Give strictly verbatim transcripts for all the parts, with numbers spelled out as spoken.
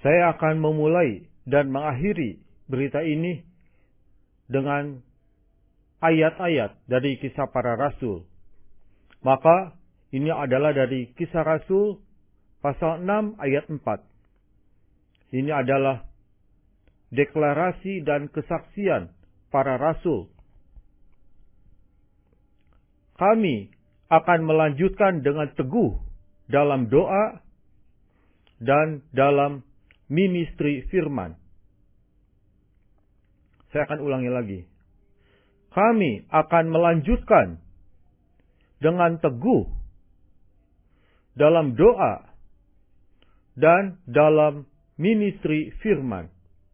Saya akan memulai dan mengakhiri berita ini dengan ayat-ayat dari Kisah Para Rasul. Maka ini adalah dari Kisah Rasul pasal enam ayat empat. Ini adalah deklarasi dan kesaksian para rasul. Kami akan melanjutkan dengan teguh dalam doa dan dalam ministry firman. Saya akan ulangi lagi. Kami akan melanjutkan dengan teguh dalam doa dan dalam ministry firman.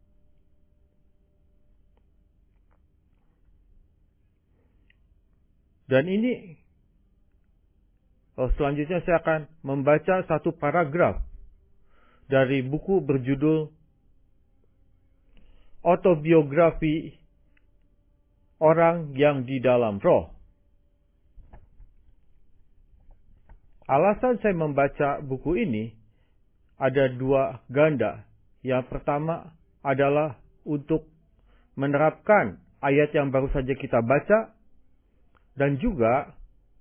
Dan ini, oh, selanjutnya saya akan membaca satu paragraf dari buku berjudul Autobiografi Orang yang di Dalam Roh. Alasan saya membaca buku ini ada dua ganda. Yang pertama adalah untuk menerapkan ayat yang baru saja kita baca, dan juga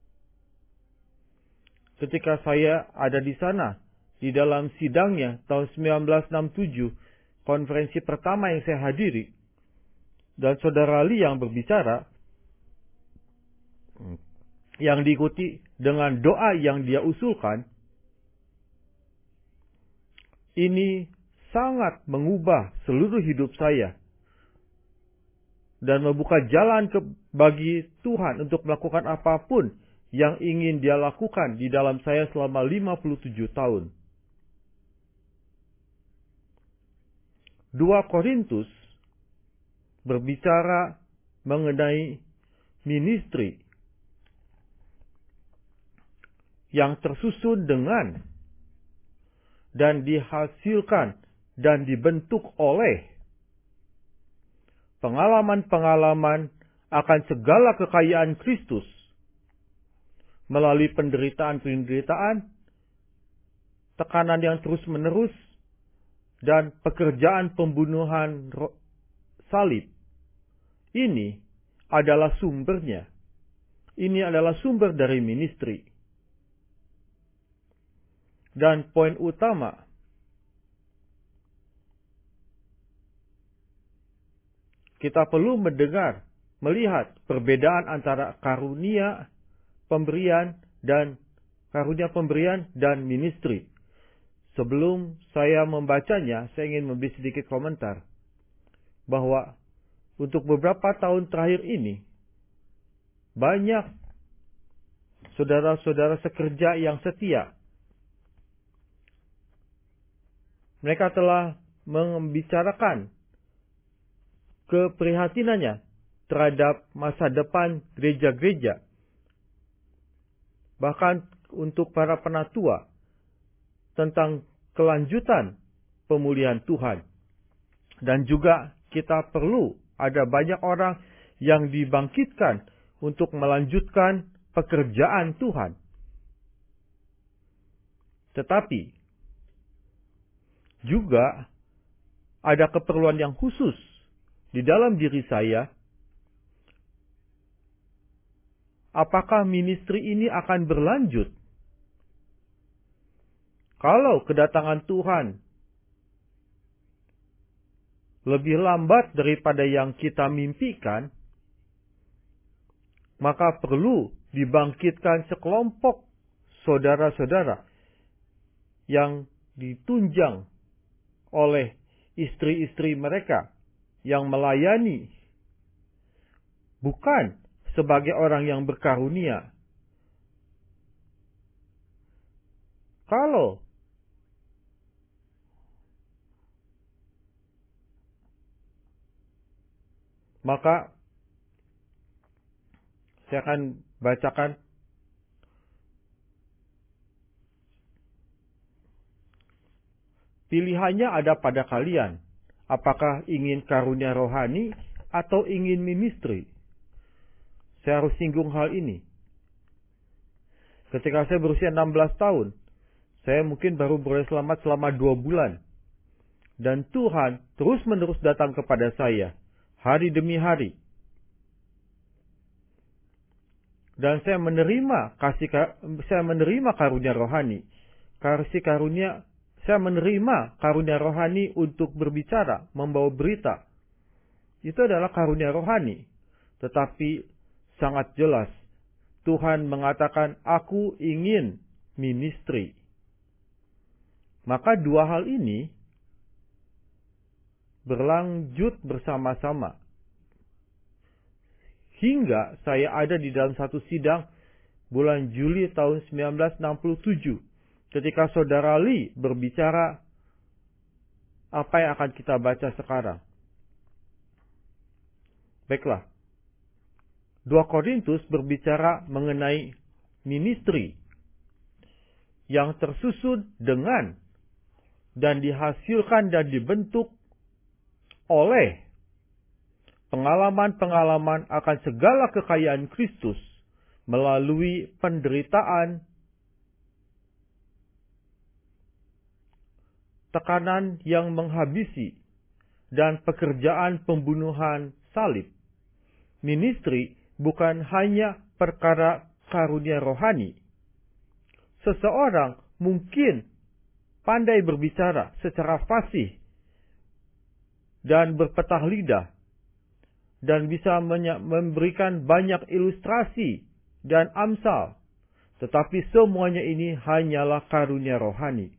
ketika saya ada di sana di dalam sidangnya tahun seribu sembilan ratus enam puluh tujuh, konferensi pertama yang saya hadiri, dan saudara Lee yang berbicara, yang diikuti dengan doa yang dia usulkan, ini sangat mengubah seluruh hidup saya dan membuka jalan ke, bagi Tuhan untuk melakukan apapun yang ingin Dia lakukan di dalam saya selama lima puluh tujuh tahun. dua Korintus berbicara mengenai ministry yang tersusun dengan dan dihasilkan dan dibentuk oleh pengalaman-pengalaman akan segala kekayaan Kristus melalui penderitaan-penderitaan, tekanan yang terus-menerus, dan pekerjaan pembunuhan salib. Ini adalah sumbernya. Ini adalah sumber dari ministry. Dan poin utama, kita perlu mendengar, melihat perbedaan antara karunia pemberian dan karunia pemberian dan ministry. Sebelum saya membacanya, saya ingin memberi sedikit komentar bahwa untuk beberapa tahun terakhir ini banyak saudara-saudara sekerja yang setia. Mereka telah membicarakan keprihatinannya terhadap masa depan gereja-gereja. Bahkan untuk para penatua tentang kelanjutan pemulihan Tuhan. Dan juga kita perlu ada banyak orang yang dibangkitkan untuk melanjutkan pekerjaan Tuhan. Tetapi juga ada keperluan yang khusus di dalam diri saya. Apakah ministry ini akan berlanjut? Kalau kedatangan Tuhan lebih lambat daripada yang kita mimpikan, maka perlu dibangkitkan sekelompok saudara-saudara yang ditunjang oleh istri-istri mereka yang melayani, bukan sebagai orang yang berkarunia. Kalau maka saya akan bacakan pilihannya ada pada kalian. Apakah ingin karunia rohani atau ingin ministry? Saya harus singgung hal ini. Ketika saya berusia enam belas tahun, saya mungkin baru boleh selamat selama dua bulan. Dan Tuhan terus-menerus datang kepada saya, hari demi hari. Dan saya menerima kasih, saya menerima karunia rohani. Kasih karunia, saya menerima karunia rohani untuk berbicara, membawa berita. Itu adalah karunia rohani. Tetapi sangat jelas, Tuhan mengatakan, aku ingin ministry. Maka dua hal ini berlanjut bersama-sama. Hingga saya ada di dalam satu sidang bulan Juli tahun seribu sembilan ratus enam puluh tujuh. Ketika Saudara Lee berbicara apa yang akan kita baca sekarang. Baiklah. dua Korintus berbicara mengenai ministry yang tersusun dengan dan dihasilkan dan dibentuk oleh pengalaman-pengalaman akan segala kekayaan Kristus melalui penderitaan, tekanan yang menghabisi, dan pekerjaan pembunuhan salib. Ministry bukan hanya perkara karunia rohani. Seseorang mungkin pandai berbicara secara fasih dan berpetah lidah, dan bisa memberikan banyak ilustrasi dan amsal. Tetapi semuanya ini hanyalah karunia rohani.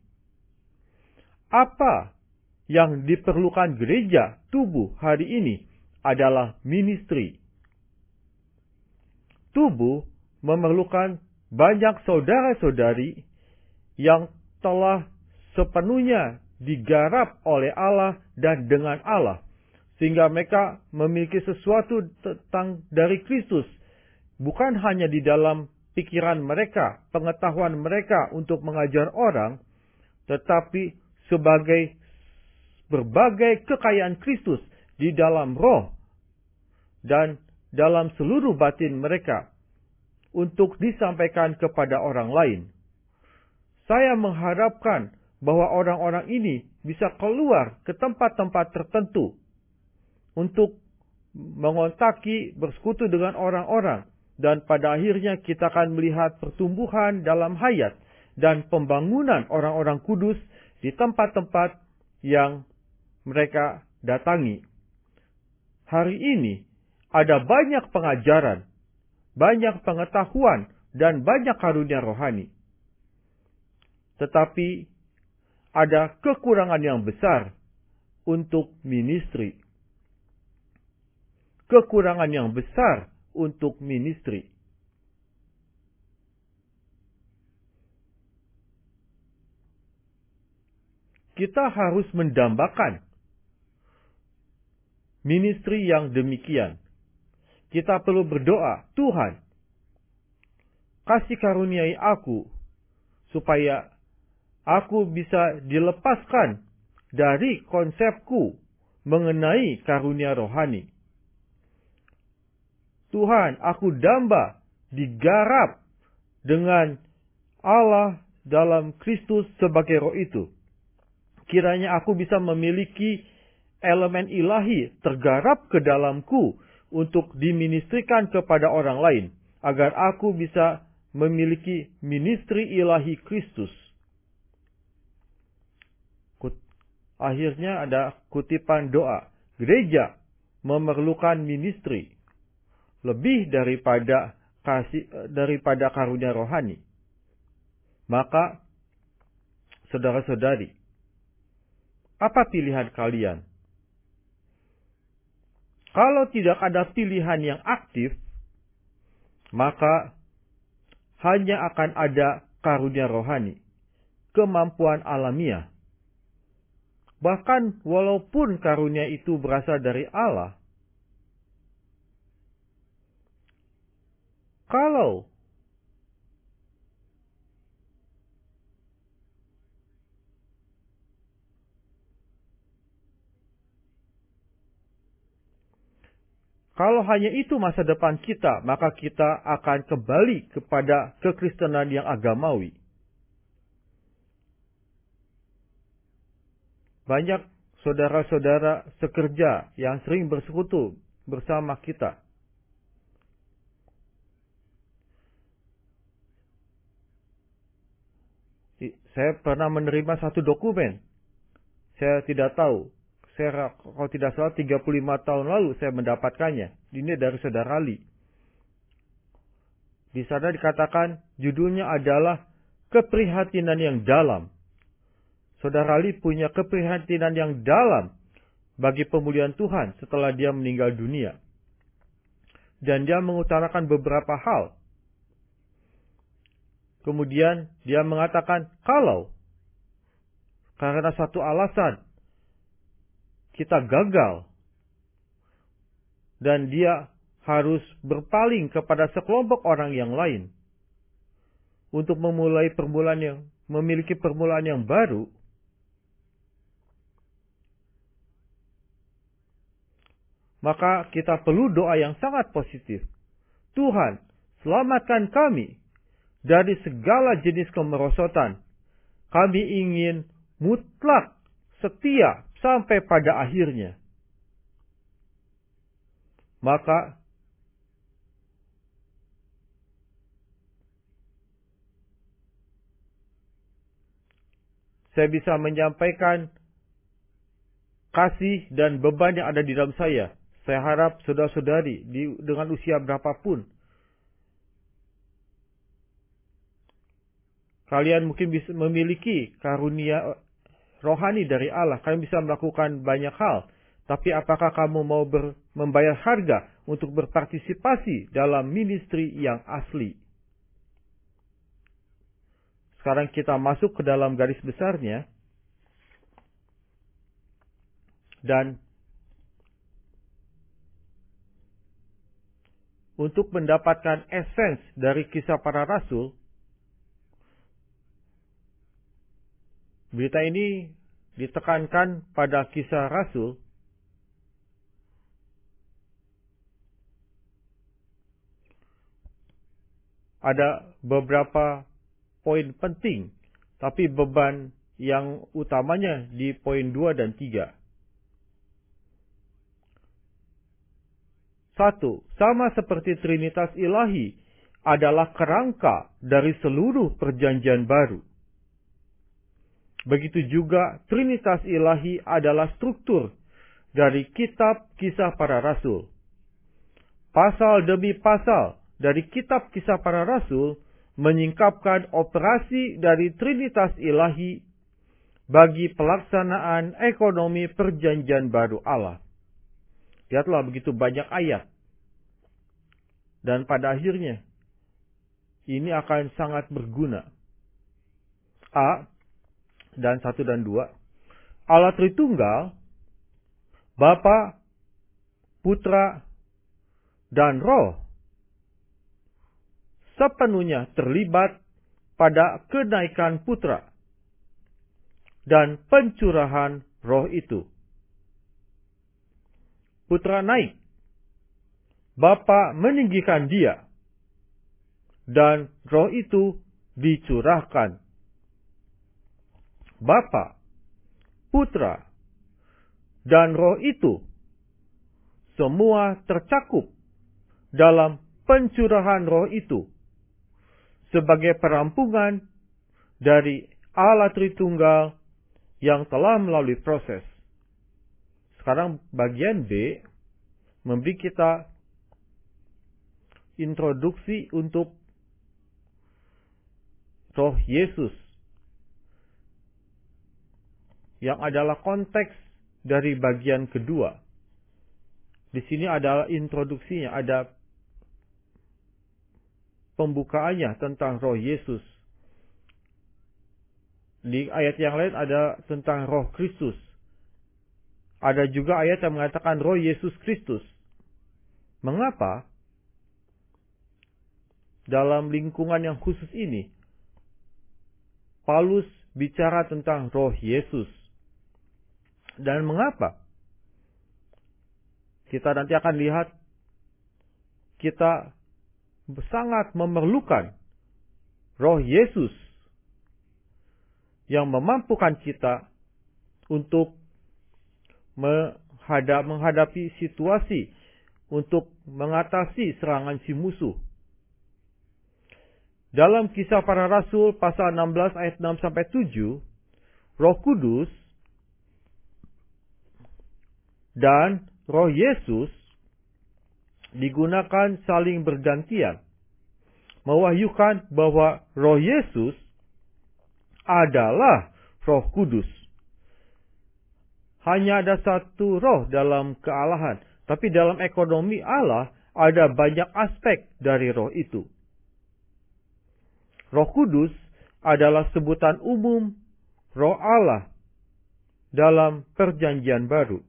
Apa yang diperlukan gereja tubuh hari ini adalah ministry. Tubuh memerlukan banyak saudara-saudari yang telah sepenuhnya digarap oleh Allah dan dengan Allah. Sehingga mereka memiliki sesuatu tentang dari Kristus. Bukan hanya di dalam pikiran mereka, pengetahuan mereka untuk mengajar orang. Tetapi sebagai berbagai kekayaan Kristus di dalam roh. Dan dalam seluruh batin mereka. Untuk disampaikan kepada orang lain. Saya mengharapkan bahwa orang-orang ini bisa keluar ke tempat-tempat tertentu untuk mengontaki, bersekutu dengan orang-orang. Dan pada akhirnya kita akan melihat pertumbuhan dalam hayat dan pembangunan orang-orang kudus di tempat-tempat yang mereka datangi. Hari ini ada banyak pengajaran, banyak pengetahuan, dan banyak karunia rohani. Tetapi ada kekurangan yang besar untuk ministry. Kekurangan yang besar untuk ministry. Kita harus mendambakan ministry yang demikian. Kita perlu berdoa, Tuhan, kasih karuniai aku supaya aku bisa dilepaskan dari konsepku mengenai karunia rohani. Tuhan, aku damba digarap dengan Allah dalam Kristus sebagai roh itu. Kiranya aku bisa memiliki elemen ilahi tergarap ke dalamku untuk diministrikan kepada orang lain. Agar aku bisa memiliki ministry ilahi Kristus. Akhirnya ada kutipan doa. Gereja memerlukan ministry lebih daripada kasih daripada karunia rohani. Maka saudara-saudari, apa pilihan kalian? Kalau tidak ada pilihan yang aktif, maka hanya akan ada karunia rohani, kemampuan alamiah. Bahkan walaupun karunia itu berasal dari Allah, kalau Kalau hanya itu masa depan kita, maka kita akan kembali kepada kekristenan yang agamawi. Banyak saudara-saudara sekerja yang sering bersekutu bersama kita. Saya pernah menerima satu dokumen. Saya tidak tahu. Saya, kalau tidak salah, tiga puluh lima tahun lalu saya mendapatkannya. Ini dari saudara Ali. Di sana dikatakan judulnya adalah keprihatinan yang dalam. Saudara Ali punya keprihatinan yang dalam bagi pemulihan Tuhan setelah dia meninggal dunia. Dan dia mengutarakan beberapa hal. Kemudian dia mengatakan kalau karena satu alasan kita gagal dan dia harus berpaling kepada sekelompok orang yang lain untuk memulai permulaan yang memiliki permulaan yang baru, maka kita perlu doa yang sangat positif. Tuhan, selamatkan kami dari segala jenis kemerosotan. Kami ingin mutlak setia sampai pada akhirnya. Maka saya bisa menyampaikan kasih dan beban yang ada di dalam saya. Saya harap saudara-saudari di, dengan usia berapapun, kalian mungkin bisa memiliki karunia rohani dari Allah. Kalian bisa melakukan banyak hal. Tapi apakah kamu mau ber, membayar harga untuk berpartisipasi dalam ministry yang asli? Sekarang kita masuk ke dalam garis besarnya. Dan untuk mendapatkan esens dari kisah para rasul, berita ini ditekankan pada kisah rasul ada beberapa poin penting, tapi beban yang utamanya di poin dua dan tiga. Satu, sama seperti Trinitas Ilahi adalah kerangka dari seluruh perjanjian baru. Begitu juga Trinitas Ilahi adalah struktur dari kitab kisah para rasul. Pasal demi pasal dari kitab kisah para rasul menyingkapkan operasi dari Trinitas Ilahi bagi pelaksanaan ekonomi perjanjian baru Allah. Lihatlah begitu banyak ayat. Dan pada akhirnya ini akan sangat berguna. A dan satu dan dua. Allah Tritunggal, Bapa, Putra, dan Roh sepenuhnya terlibat pada kenaikan Putra dan pencurahan Roh itu. Putra naik, Bapa meninggikan dia, dan Roh itu dicurahkan. Bapa, Putra, dan Roh itu semua tercakup dalam pencurahan Roh itu sebagai perampungan dari Allah Tritunggal yang telah melalui proses. Sekarang bagian B memberi kita introduksi untuk Roh Yesus, yang adalah konteks dari bagian kedua. Di sini adalah introduksinya, ada pembukaannya tentang Roh Yesus. Di ayat yang lain ada tentang Roh Kristus. Ada juga ayat yang mengatakan Roh Yesus Kristus. Mengapa dalam lingkungan yang khusus ini Paulus bicara tentang Roh Yesus? Dan mengapa? Kita nanti akan lihat kita sangat memerlukan Roh Yesus yang memampukan kita untuk menghadap, menghadapi situasi untuk mengatasi serangan si musuh. Dalam Kisah Para Rasul pasal enam belas ayat enam sampai tujuh, Roh Kudus dan Roh Yesus digunakan saling bergantian, mewahyukan bahwa Roh Yesus adalah Roh Kudus. Hanya ada satu roh dalam kealahan, tapi dalam ekonomi Allah ada banyak aspek dari roh itu. Roh Kudus adalah sebutan umum Roh Allah dalam Perjanjian Baru.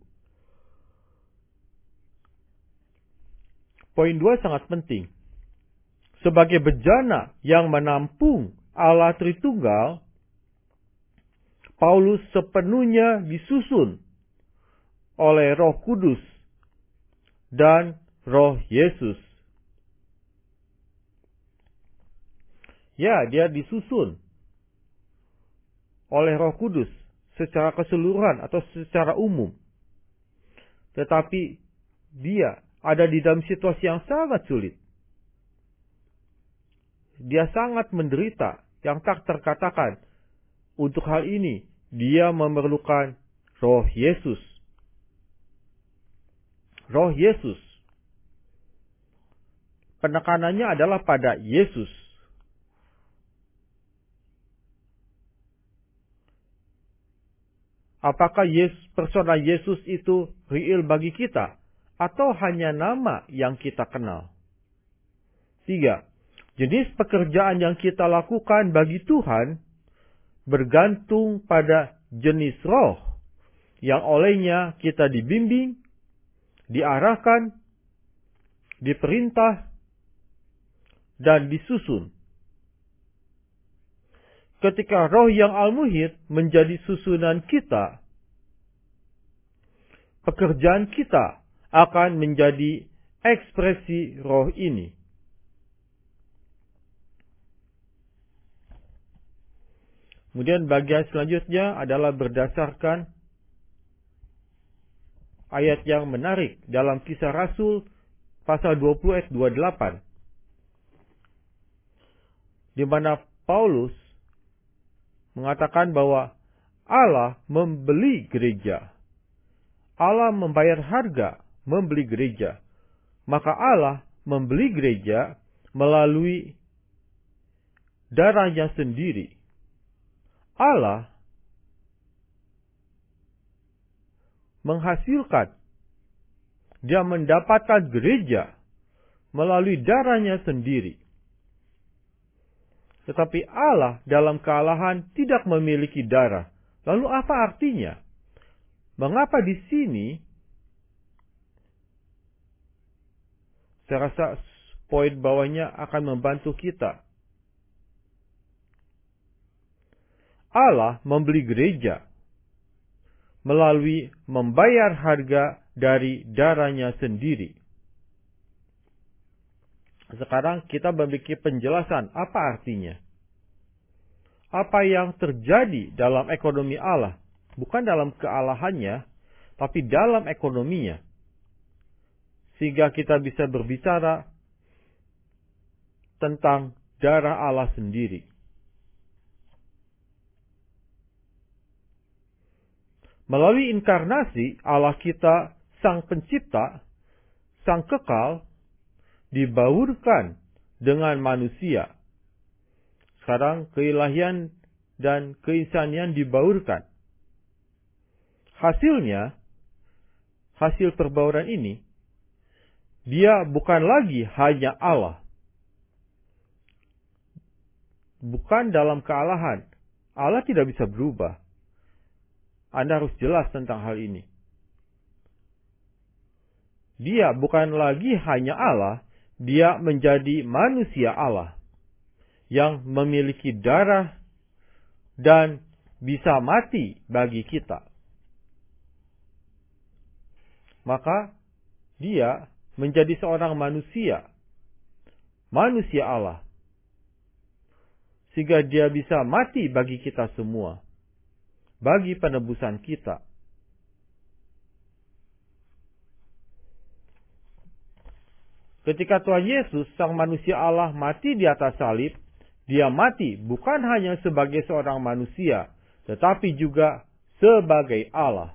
Poin dua sangat penting. Sebagai bejana yang menampung Allah Tritunggal, Paulus sepenuhnya disusun oleh Roh Kudus dan Roh Yesus. Ya, dia disusun oleh Roh Kudus secara keseluruhan atau secara umum. Tetapi dia ada di dalam situasi yang sangat sulit. Dia sangat menderita yang tak terkatakan. Untuk hal ini, dia memerlukan Roh Yesus. Roh Yesus. Penekanannya adalah pada Yesus. Apakah Yesus, persona Yesus itu real bagi kita? Atau hanya nama yang kita kenal? Tiga, jenis pekerjaan yang kita lakukan bagi Tuhan bergantung pada jenis roh yang olehnya kita dibimbing, diarahkan, diperintah, dan disusun. Ketika roh yang al-muhid menjadi susunan kita, pekerjaan kita akan menjadi ekspresi roh ini. Kemudian bagian selanjutnya adalah berdasarkan ayat yang menarik dalam Kisah Rasul pasal dua puluh ayat dua puluh delapan. Di mana Paulus mengatakan bahwa Allah membeli gereja. Allah membayar harga membeli gereja. Maka Allah membeli gereja melalui darahnya sendiri. Allah menghasilkan, dia mendapatkan gereja melalui darahnya sendiri. Tetapi Allah dalam kealahan tidak memiliki darah. Lalu apa artinya? Mengapa di sini, saya rasa poin bawahnya akan membantu kita. Allah membeli gereja melalui membayar harga dari darahnya sendiri. Sekarang kita memiliki penjelasan apa artinya. Apa yang terjadi dalam ekonomi Allah, bukan dalam kealahannya, tapi dalam ekonominya. Sehingga kita bisa berbicara tentang darah Allah sendiri. Melalui inkarnasi, Allah kita, Sang Pencipta, Sang Kekal, dibaurkan dengan manusia. Sekarang keilahian dan keinsanian dibaurkan. Hasilnya, hasil perbauran ini, dia bukan lagi hanya Allah. Bukan dalam kealahan. Allah tidak bisa berubah. Anda harus jelas tentang hal ini. Dia bukan lagi hanya Allah, dia menjadi manusia Allah yang memiliki darah dan bisa mati bagi kita. Maka dia menjadi seorang manusia, manusia Allah, sehingga dia bisa mati bagi kita semua, bagi penebusan kita. ketika Tuhan Yesus, Sang Manusia Allah, mati di atas salib, Dia mati bukan hanya sebagai seorang manusia, tetapi juga sebagai Allah.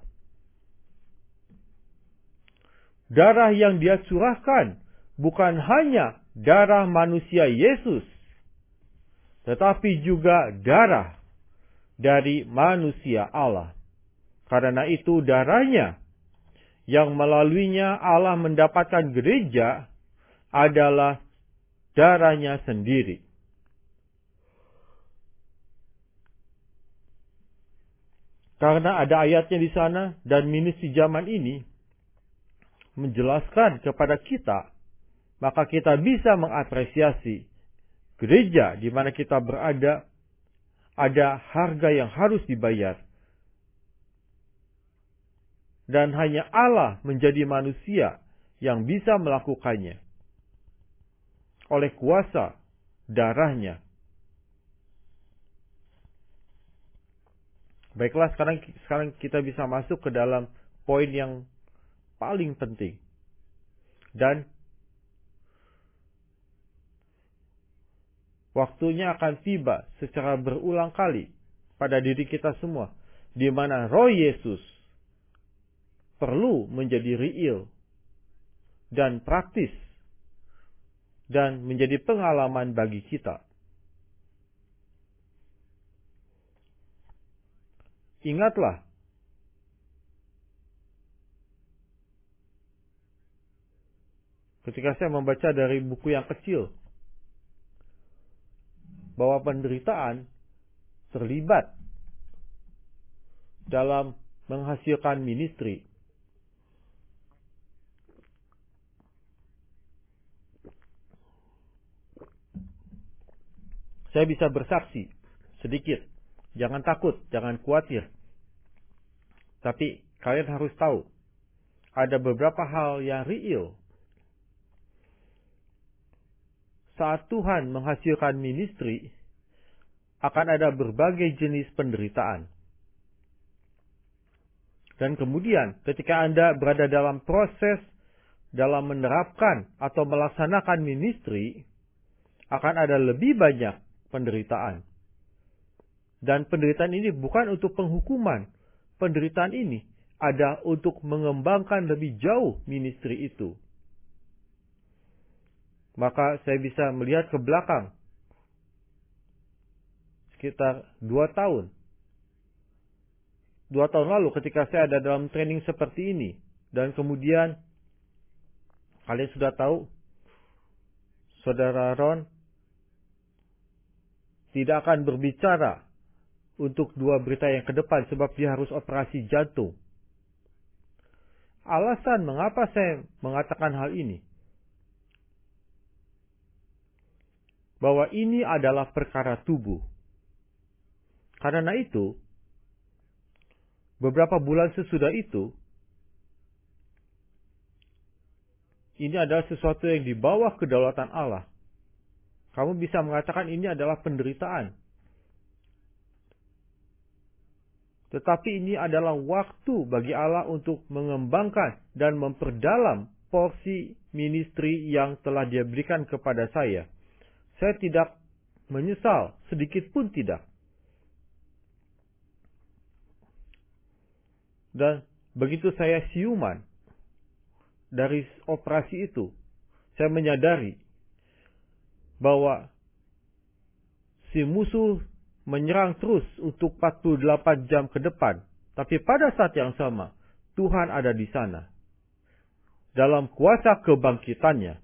Darah yang Dia curahkan bukan hanya darah manusia Yesus, tetapi juga darah dari manusia Allah. Karena itu darahnya yang melaluinya Allah mendapatkan gereja adalah darahnya sendiri. Karena ada ayatnya di sana dan ministry zaman ini menjelaskan kepada kita, maka kita bisa mengapresiasi gereja di mana kita berada, ada harga yang harus dibayar. Dan hanya Allah menjadi manusia yang bisa melakukannya oleh kuasa darahnya. Baiklah, sekarang sekarang kita bisa masuk ke dalam poin yang paling penting. Dan waktunya akan tiba secara berulang kali pada diri kita semua, di mana Roh Yesus perlu menjadi real dan praktis dan menjadi pengalaman bagi kita. Ingatlah, ketika saya membaca dari buku yang kecil, bahwa penderitaan terlibat dalam menghasilkan ministry. Saya bisa bersaksi sedikit. Jangan takut, jangan khawatir. Tapi kalian harus tahu, ada beberapa hal yang real. Saat Tuhan menghasilkan ministry, akan ada berbagai jenis penderitaan. Dan kemudian ketika Anda berada dalam proses, dalam menerapkan atau melaksanakan ministry, akan ada lebih banyak penderitaan. Dan penderitaan ini bukan untuk penghukuman. Penderitaan ini ada untuk mengembangkan lebih jauh ministry itu. Maka saya bisa melihat ke belakang sekitar dua tahun. Dua tahun lalu ketika saya ada dalam training seperti ini. Dan kemudian kalian sudah tahu, Saudara Ron tidak akan berbicara untuk dua berita yang ke depan sebab dia harus operasi jantung. Alasan mengapa saya mengatakan hal ini, bahwa ini adalah perkara tubuh. Karena itu, beberapa bulan sesudah itu, ini adalah sesuatu yang di bawah kedaulatan Allah. Kamu bisa mengatakan ini adalah penderitaan. Tetapi ini adalah waktu bagi Allah untuk mengembangkan dan memperdalam porsi ministry yang telah Dia berikan kepada saya. Saya tidak menyesal, sedikit pun tidak. Dan begitu saya siuman dari operasi itu, saya menyadari bahwa si musuh menyerang terus untuk empat puluh delapan jam ke depan. Tapi pada saat yang sama, Tuhan ada di sana. Dalam kuasa kebangkitannya.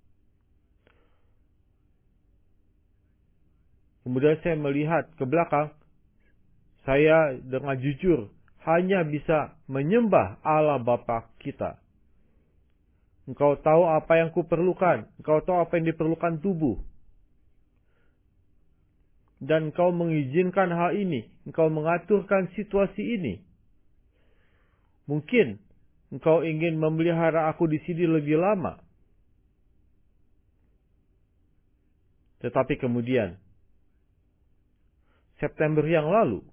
Kemudian saya melihat ke belakang, saya dengan jujur hanya bisa menyembah Allah Bapa kita. Engkau tahu apa yang kuperlukan, engkau tahu apa yang diperlukan tubuh. Dan engkau mengizinkan hal ini, engkau mengaturkan situasi ini. Mungkin engkau ingin memelihara aku di sini lebih lama. Tetapi kemudian, September yang lalu,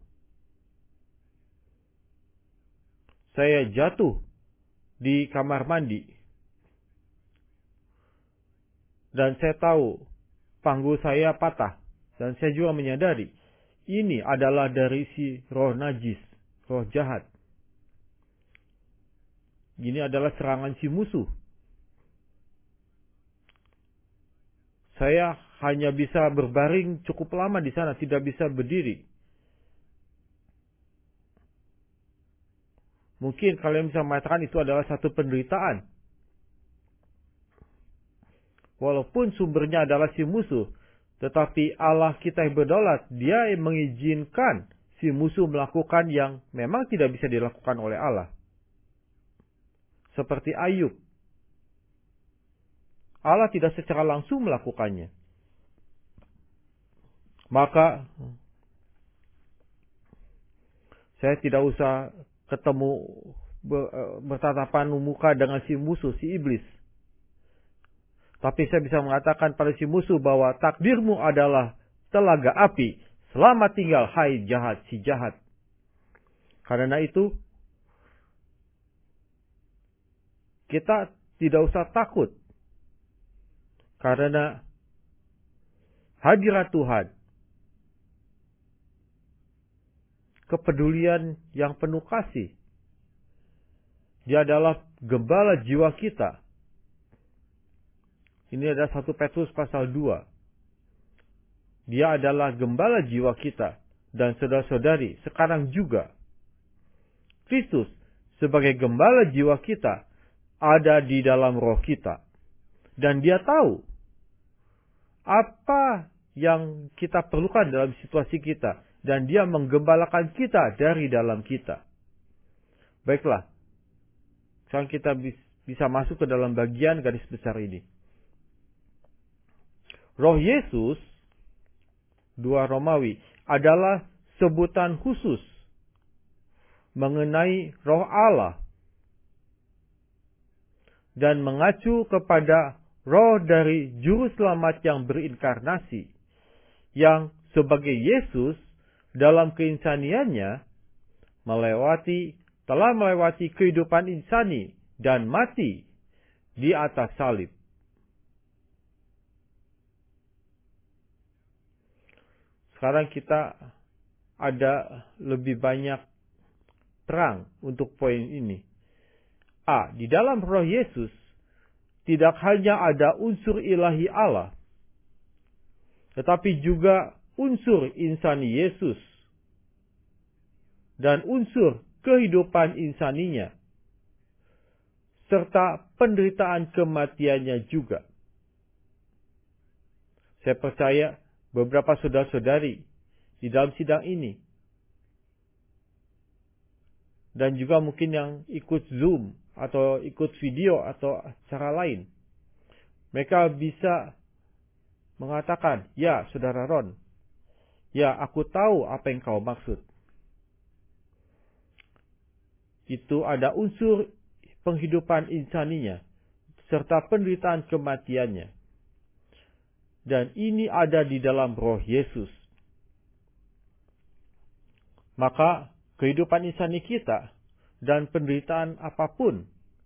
saya jatuh di kamar mandi. Dan saya tahu panggul saya patah. Dan saya juga menyadari ini adalah dari si roh najis, roh jahat. Ini adalah serangan si musuh. Saya hanya bisa berbaring cukup lama di sana, tidak bisa berdiri. Mungkin kalian bisa mengatakan itu adalah satu penderitaan. Walaupun sumbernya adalah si musuh, tetapi Allah kita yang berdaulat, Dia yang mengizinkan si musuh melakukan yang memang tidak bisa dilakukan oleh Allah. Seperti Ayub. Allah tidak secara langsung melakukannya. Maka saya tidak usah ketemu bertatapan muka dengan si musuh, si iblis. Tapi saya bisa mengatakan pada si musuh bahwa takdirmu adalah telaga api. Selamat tinggal, hai jahat, si jahat. Karena itu, kita tidak usah takut. Karena hadirat Tuhan, kepedulian yang penuh kasih, Dia adalah gembala jiwa kita. Ini adalah satu Petrus pasal dua. Dia adalah gembala jiwa kita. Dan saudara-saudari, sekarang juga Kristus sebagai gembala jiwa kita ada di dalam roh kita. Dan Dia tahu apa yang kita perlukan dalam situasi kita. Dan Dia menggembalakan kita dari dalam kita. Baiklah. Sekarang kita bisa masuk ke dalam bagian garis besar ini. Roh Yesus, dua Romawi, adalah sebutan khusus mengenai roh Allah. Dan mengacu kepada roh dari juru selamat yang berinkarnasi. Yang sebagai Yesus dalam keinsaniannya melewati, telah melewati kehidupan insani dan mati di atas salib. Sekarang kita ada lebih banyak terang untuk poin ini. A. Di dalam roh Yesus tidak hanya ada unsur ilahi Allah, tetapi juga unsur insani Yesus dan unsur kehidupan insaninya, serta penderitaan kematiannya juga. Saya percaya beberapa saudara-saudari di dalam sidang ini, dan juga mungkin yang ikut Zoom atau ikut video atau cara lain, mereka bisa mengatakan, ya saudara Ron, ya aku tahu apa yang kau maksud. Itu ada unsur penghidupan insaninya, serta penderitaan kematiannya. Dan ini ada di dalam roh Yesus. Maka kehidupan insani kita dan penderitaan apapun,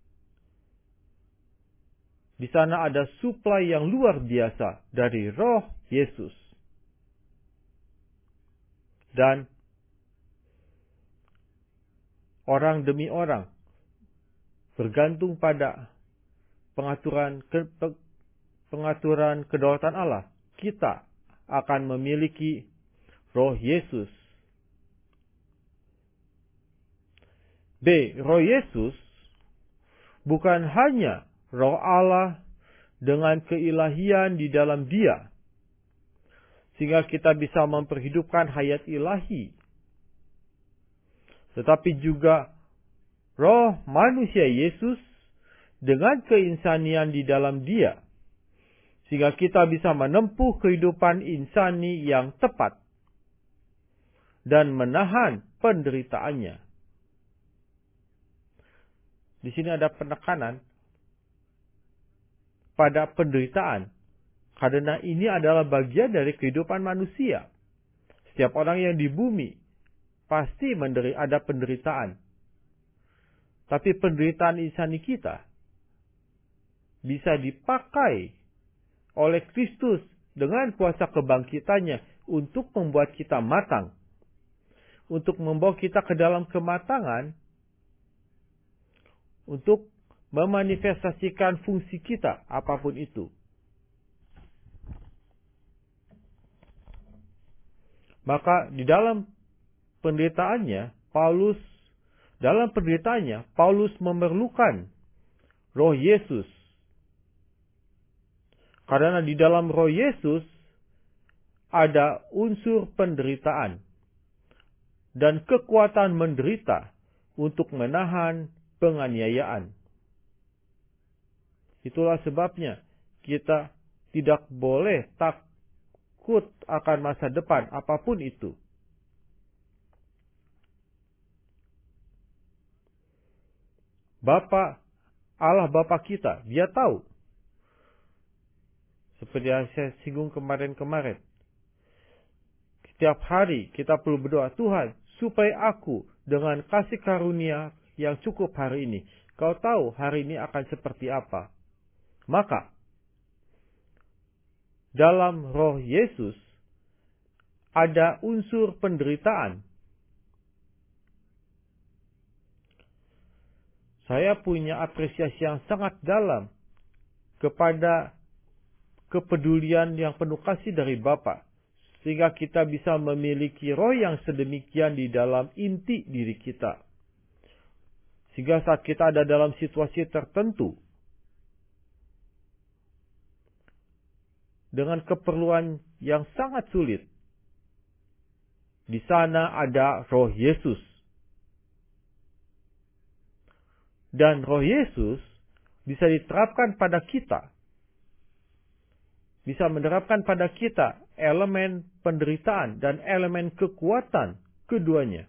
di sana ada suplai yang luar biasa dari roh Yesus. Dan orang demi orang bergantung pada pengaturan ke, pengaturan kedaulatan Allah, kita akan memiliki roh Yesus. B. Roh Yesus bukan hanya roh Allah dengan keilahian di dalam Dia, sehingga kita bisa memperhidupkan hayat ilahi, tetapi juga roh manusia Yesus dengan keinsanian di dalam Dia, sehingga kita bisa menempuh kehidupan insani yang tepat dan menahan penderitaannya. Di sini ada penekanan pada penderitaan, karena ini adalah bagian dari kehidupan manusia. Setiap orang yang di bumi pasti menderi, ada penderitaan. Tapi penderitaan insani kita bisa dipakai oleh Kristus dengan kuasa kebangkitannya untuk membuat kita matang, untuk membawa kita ke dalam kematangan, untuk memanifestasikan fungsi kita, apapun itu. Maka di dalam penderitaannya, Paulus, dalam penderitaannya, Paulus memerlukan Roh Yesus. Karena di dalam Roh Yesus ada unsur penderitaan dan kekuatan menderita untuk menahan penganiayaan. Itulah sebabnya kita tidak boleh takut akan masa depan apapun itu. Bapa, Allah Bapa kita, Dia tahu. Seperti yang saya singgung kemarin-kemarin. Setiap hari kita perlu berdoa, Tuhan, supaya aku dengan kasih karunia yang cukup hari ini, Kau tahu hari ini akan seperti apa. Maka, dalam Roh Yesus, ada unsur penderitaan. Saya punya apresiasi yang sangat dalam kepada kepedulian yang penuh kasih dari Bapa, sehingga kita bisa memiliki roh yang sedemikian di dalam inti diri kita. Sehingga saat kita ada dalam situasi tertentu, dengan keperluan yang sangat sulit, di sana ada Roh Yesus. Dan Roh Yesus bisa diterapkan pada kita. Bisa menerapkan pada kita elemen penderitaan dan elemen kekuatan keduanya.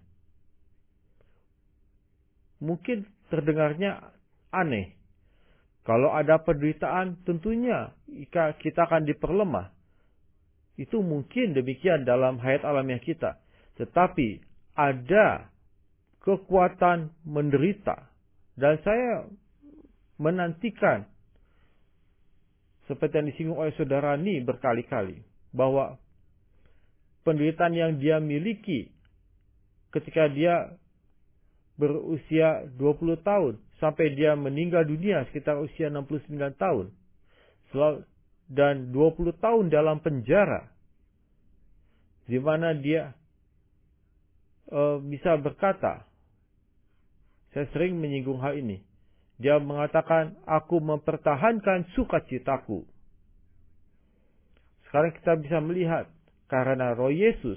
Mungkin terdengarnya aneh. Kalau ada penderitaan, tentunya kita akan diperlemah. Itu mungkin demikian dalam hayat alamiah kita. Tetapi ada kekuatan menderita. Dan saya menantikan, seperti yang disinggung oleh saudara Ni berkali-kali, bahwa penderitaan yang dia miliki ketika dia berusia dua puluh tahun sampai dia meninggal dunia sekitar usia enam puluh sembilan tahun dan dua puluh tahun dalam penjara, di mana dia e, bisa berkata, saya sering menyinggung hal ini. Dia mengatakan, aku mempertahankan sukacitaku. Sekarang kita bisa melihat, karena Roh Yesus,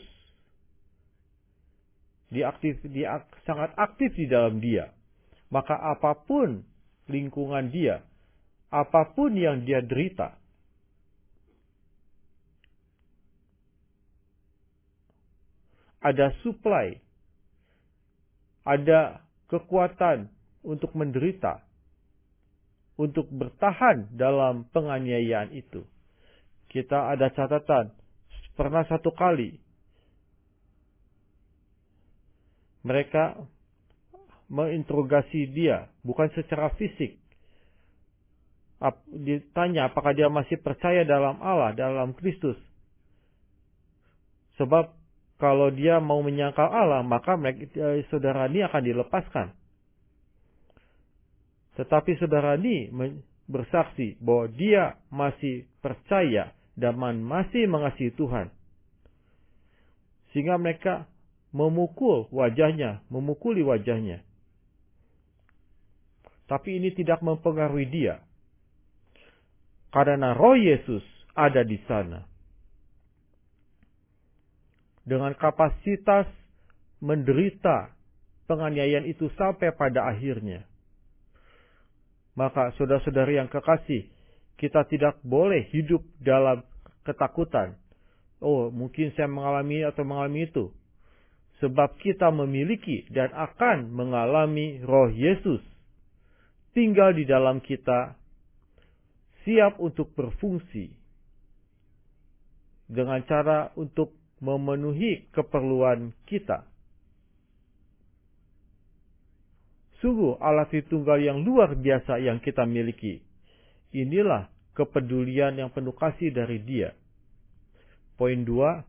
dia, aktif, dia sangat aktif di dalam dia. Maka apapun lingkungan dia, apapun yang dia derita, ada supply, ada kekuatan untuk menderita, untuk bertahan dalam penganiayaan itu. Kita ada catatan, pernah satu kali mereka menginterogasi dia, bukan secara fisik. Ditanya apakah dia masih percaya dalam Allah, dalam Kristus. Sebab kalau dia mau menyangkal Allah, maka mereka, saudara ini akan dilepaskan. Tetapi saudara ini bersaksi bahwa dia masih percaya dan masih mengasihi Tuhan. Sehingga mereka memukul wajahnya, memukuli wajahnya. Tapi ini tidak mempengaruhi dia. Karena Roh Yesus ada di sana. Dengan kapasitas menderita penganiayaan itu sampai pada akhirnya. Maka saudara-saudari yang kekasih, kita tidak boleh hidup dalam ketakutan. Oh, mungkin saya mengalami atau mengalami itu. Sebab kita memiliki dan akan mengalami Roh Yesus. Tinggal di dalam kita, siap untuk berfungsi. Dengan cara untuk memenuhi keperluan kita. Sungguh Allah Tritunggal yang luar biasa yang kita miliki. Inilah kepedulian yang penuh kasih dari Dia. Poin dua,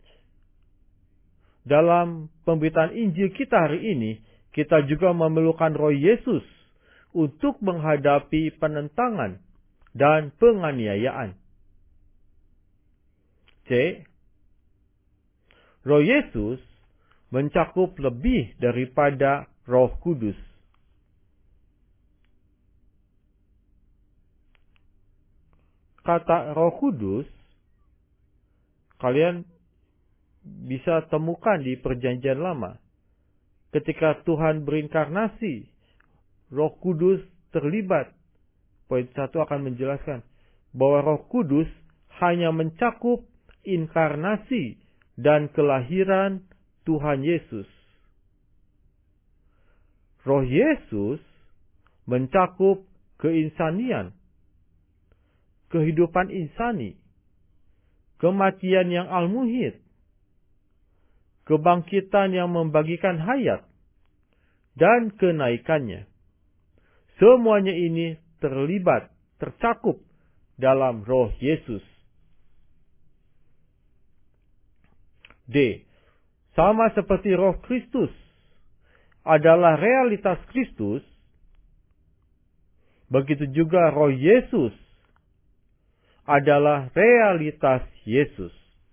dalam pemberitaan Injil kita hari ini, kita juga memerlukan Roh Yesus untuk menghadapi penentangan dan penganiayaan. C. Roh Yesus mencakup lebih daripada Roh Kudus. Kata Roh Kudus, kalian bisa temukan di Perjanjian Lama. Ketika Tuhan berinkarnasi, Roh Kudus terlibat. Poin satu akan menjelaskan bahwa Roh Kudus hanya mencakup inkarnasi dan kelahiran Tuhan Yesus. Roh Yesus mencakup keinsanian, kehidupan insani, kematian yang al-muhid, kebangkitan yang membagikan hayat, dan kenaikannya. Semuanya ini terlibat, tercakup dalam Roh Yesus. D. Sama seperti Roh Kristus adalah realitas Kristus, begitu juga Roh Yesus adalah realitas Yesus.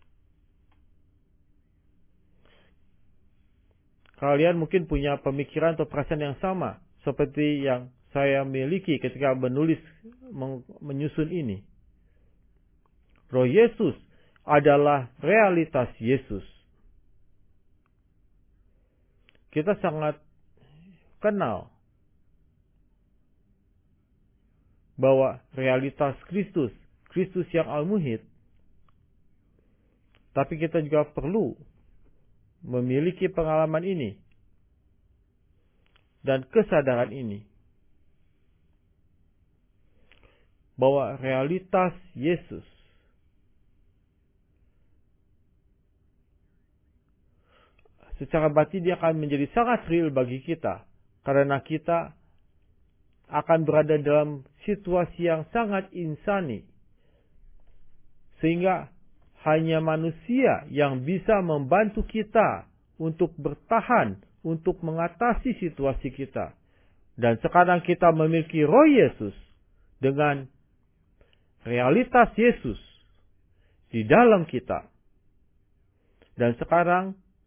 Kalian mungkin punya pemikiran atau perasaan yang sama seperti yang saya miliki ketika menulis, menyusun ini. Roh Yesus adalah realitas Yesus. Kita sangat kenal bahwa realitas Kristus, Kristus yang al-muhid, tapi kita juga perlu memiliki pengalaman ini dan kesadaran ini bahwa realitas Yesus secara batin dia akan menjadi sangat real bagi kita karena kita akan berada dalam situasi yang sangat insani sehingga hanya manusia yang bisa membantu kita untuk bertahan, untuk mengatasi situasi kita. Dan sekarang kita memiliki Roh Yesus dengan realitas Yesus di dalam kita. Dan sekarang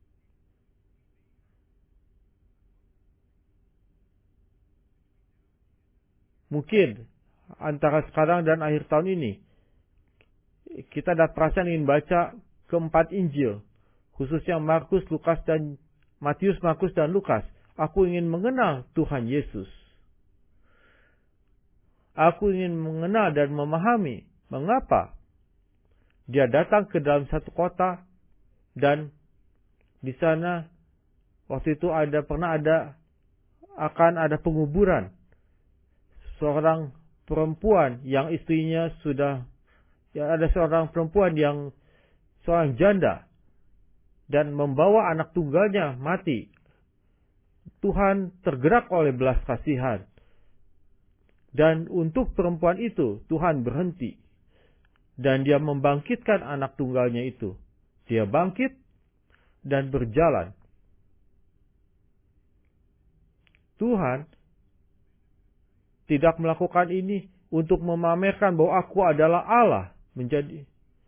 mungkin antara sekarang dan akhir tahun ini kita ada perasaan ingin baca keempat Injil, khususnya Markus, Lukas, dan Matius, Markus, dan Lukas. Aku ingin mengenal Tuhan Yesus. Aku ingin mengenal dan memahami mengapa Dia datang ke dalam satu kota dan di sana waktu itu ada pernah ada akan ada penguburan seorang perempuan yang istrinya sudah ya ada seorang perempuan yang seorang janda dan membawa anak tunggalnya mati. Tuhan tergerak oleh belas kasihan. Dan untuk perempuan itu Tuhan berhenti. Dan dia membangkitkan anak tunggalnya itu. Dia bangkit dan berjalan. Tuhan tidak melakukan ini untuk memamerkan bahwa aku adalah Allah. Menjadi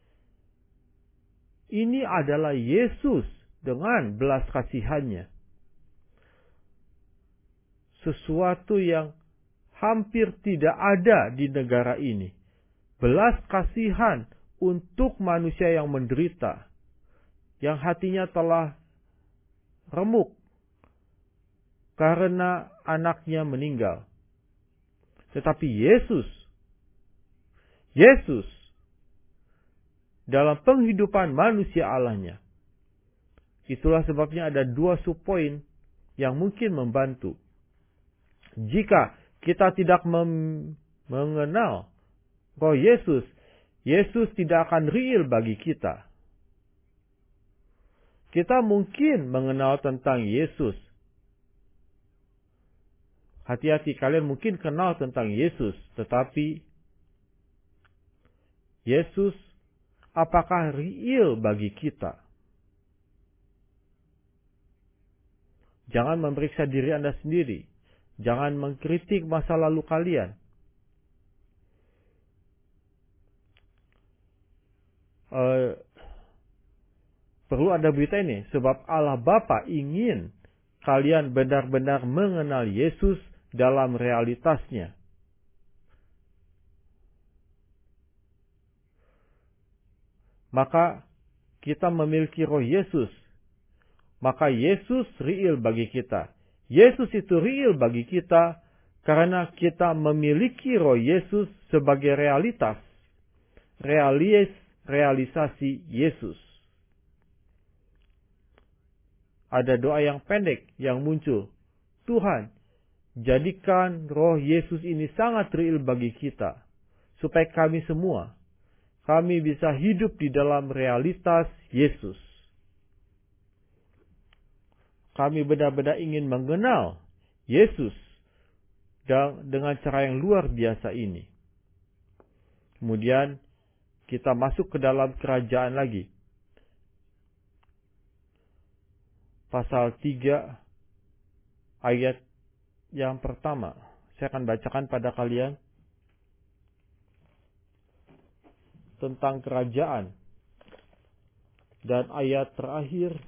ini adalah Yesus dengan belas kasihannya. Sesuatu yang hampir tidak ada di negara ini. Belas kasihan untuk manusia yang menderita. Yang hatinya telah remuk karena anaknya meninggal. Tetapi Yesus, Yesus dalam penghidupan manusia Allahnya. Itulah sebabnya ada dua subpoin yang mungkin membantu. Jika kita tidak mem- mengenal Roh Yesus, Yesus tidak akan real bagi kita. Kita mungkin mengenal tentang Yesus. Hati-hati, kalian mungkin kenal tentang Yesus, tetapi Yesus apakah real bagi kita? Jangan memeriksa diri Anda sendiri. Jangan mengkritik masa lalu kalian. Uh, perlu ada berita ini. Sebab Allah Bapa ingin kalian benar-benar mengenal Yesus dalam realitasnya. Maka kita memiliki roh Yesus. Maka Yesus real bagi kita. Yesus itu real bagi kita karena kita memiliki roh Yesus sebagai realitas. Realis, realisasi Yesus. Ada doa yang pendek yang muncul. Tuhan, jadikan roh Yesus ini sangat real bagi kita. Supaya kami semua, kami bisa hidup di dalam realitas Yesus. Kami benar-benar ingin mengenal Yesus dengan cara yang luar biasa ini. Kemudian kita masuk ke dalam kerajaan lagi. Pasal tiga ayat yang pertama. Saya akan bacakan pada kalian tentang kerajaan. Dan ayat terakhir,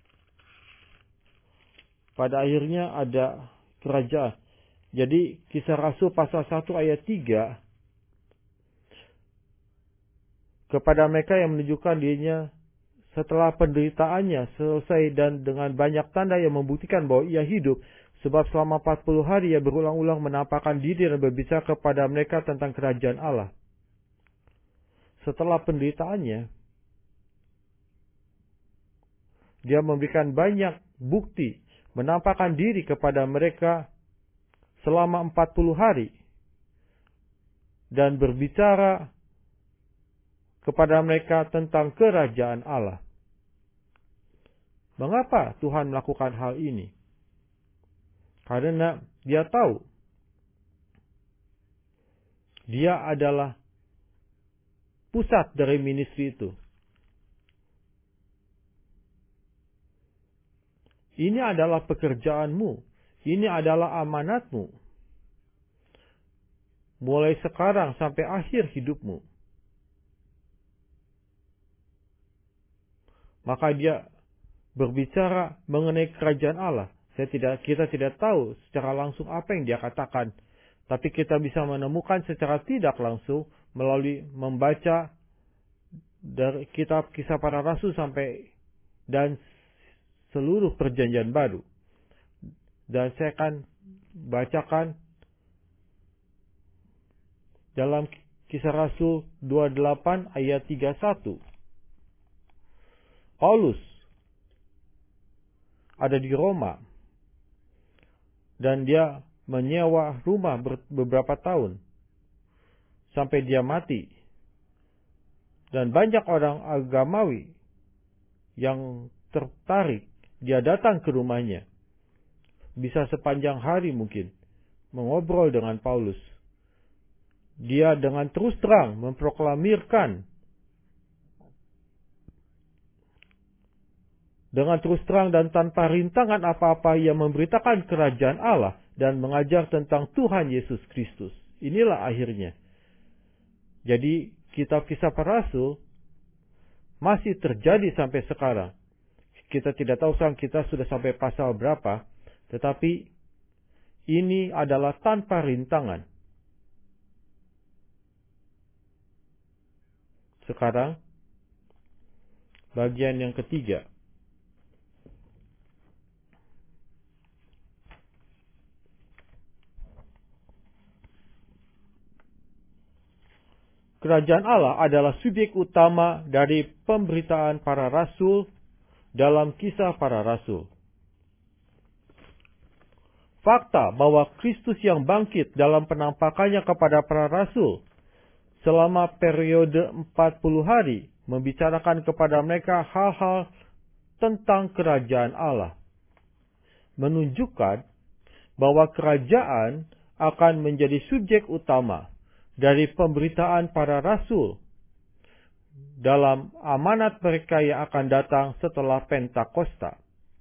pada akhirnya ada kerajaan. Jadi Kisah Rasul pasal satu ayat tiga. Kepada mereka yang menunjukkan dirinya setelah penderitaannya selesai dan dengan banyak tanda yang membuktikan bahwa ia hidup. Sebab selama empat puluh hari ia berulang-ulang menampakkan diri dan berbicara kepada mereka tentang kerajaan Allah. Setelah penderitaannya, dia memberikan banyak bukti. Menampakkan diri kepada mereka selama empat puluh hari. Dan berbicara kepada mereka tentang kerajaan Allah. Mengapa Tuhan melakukan hal ini? Karena dia tahu. Dia adalah pusat dari ministry itu. Ini adalah pekerjaanmu. Ini adalah amanatmu. Mulai sekarang sampai akhir hidupmu. Maka dia berbicara mengenai kerajaan Allah. Saya tidak, kita tidak tahu secara langsung apa yang dia katakan. Tapi kita bisa menemukan secara tidak langsung melalui membaca dari kitab Kisah Para Rasul sampai dan seluruh perjanjian baru. Dan saya akan bacakan dalam Kisah Rasul dua puluh delapan ayat tiga puluh satu. Paulus ada di Roma. Dan dia menyewa rumah beberapa tahun. Sampai dia mati. Dan banyak orang agamawi yang tertarik. Dia datang ke rumahnya. Bisa sepanjang hari mungkin. Mengobrol dengan Paulus. Dia dengan terus terang memproklamirkan. Dengan terus terang dan tanpa rintangan apa-apa ia memberitakan kerajaan Allah. Dan mengajar tentang Tuhan Yesus Kristus. Inilah akhirnya. Jadi kitab Kisah Para Rasul masih terjadi sampai sekarang. Kita tidak tahu sekarang kita sudah sampai pasal berapa. Tetapi ini adalah tanpa rintangan. Sekarang bagian yang ketiga. Kerajaan Allah adalah subjek utama dari pemberitaan para rasul dalam Kisah Para Rasul. Fakta bahwa Kristus yang bangkit dalam penampakannya kepada para rasul selama periode empat puluh hari membicarakan kepada mereka hal-hal tentang kerajaan Allah. Menunjukkan bahwa kerajaan akan menjadi subjek utama dari pemberitaan para rasul dalam amanat mereka yang akan datang setelah Pentakosta.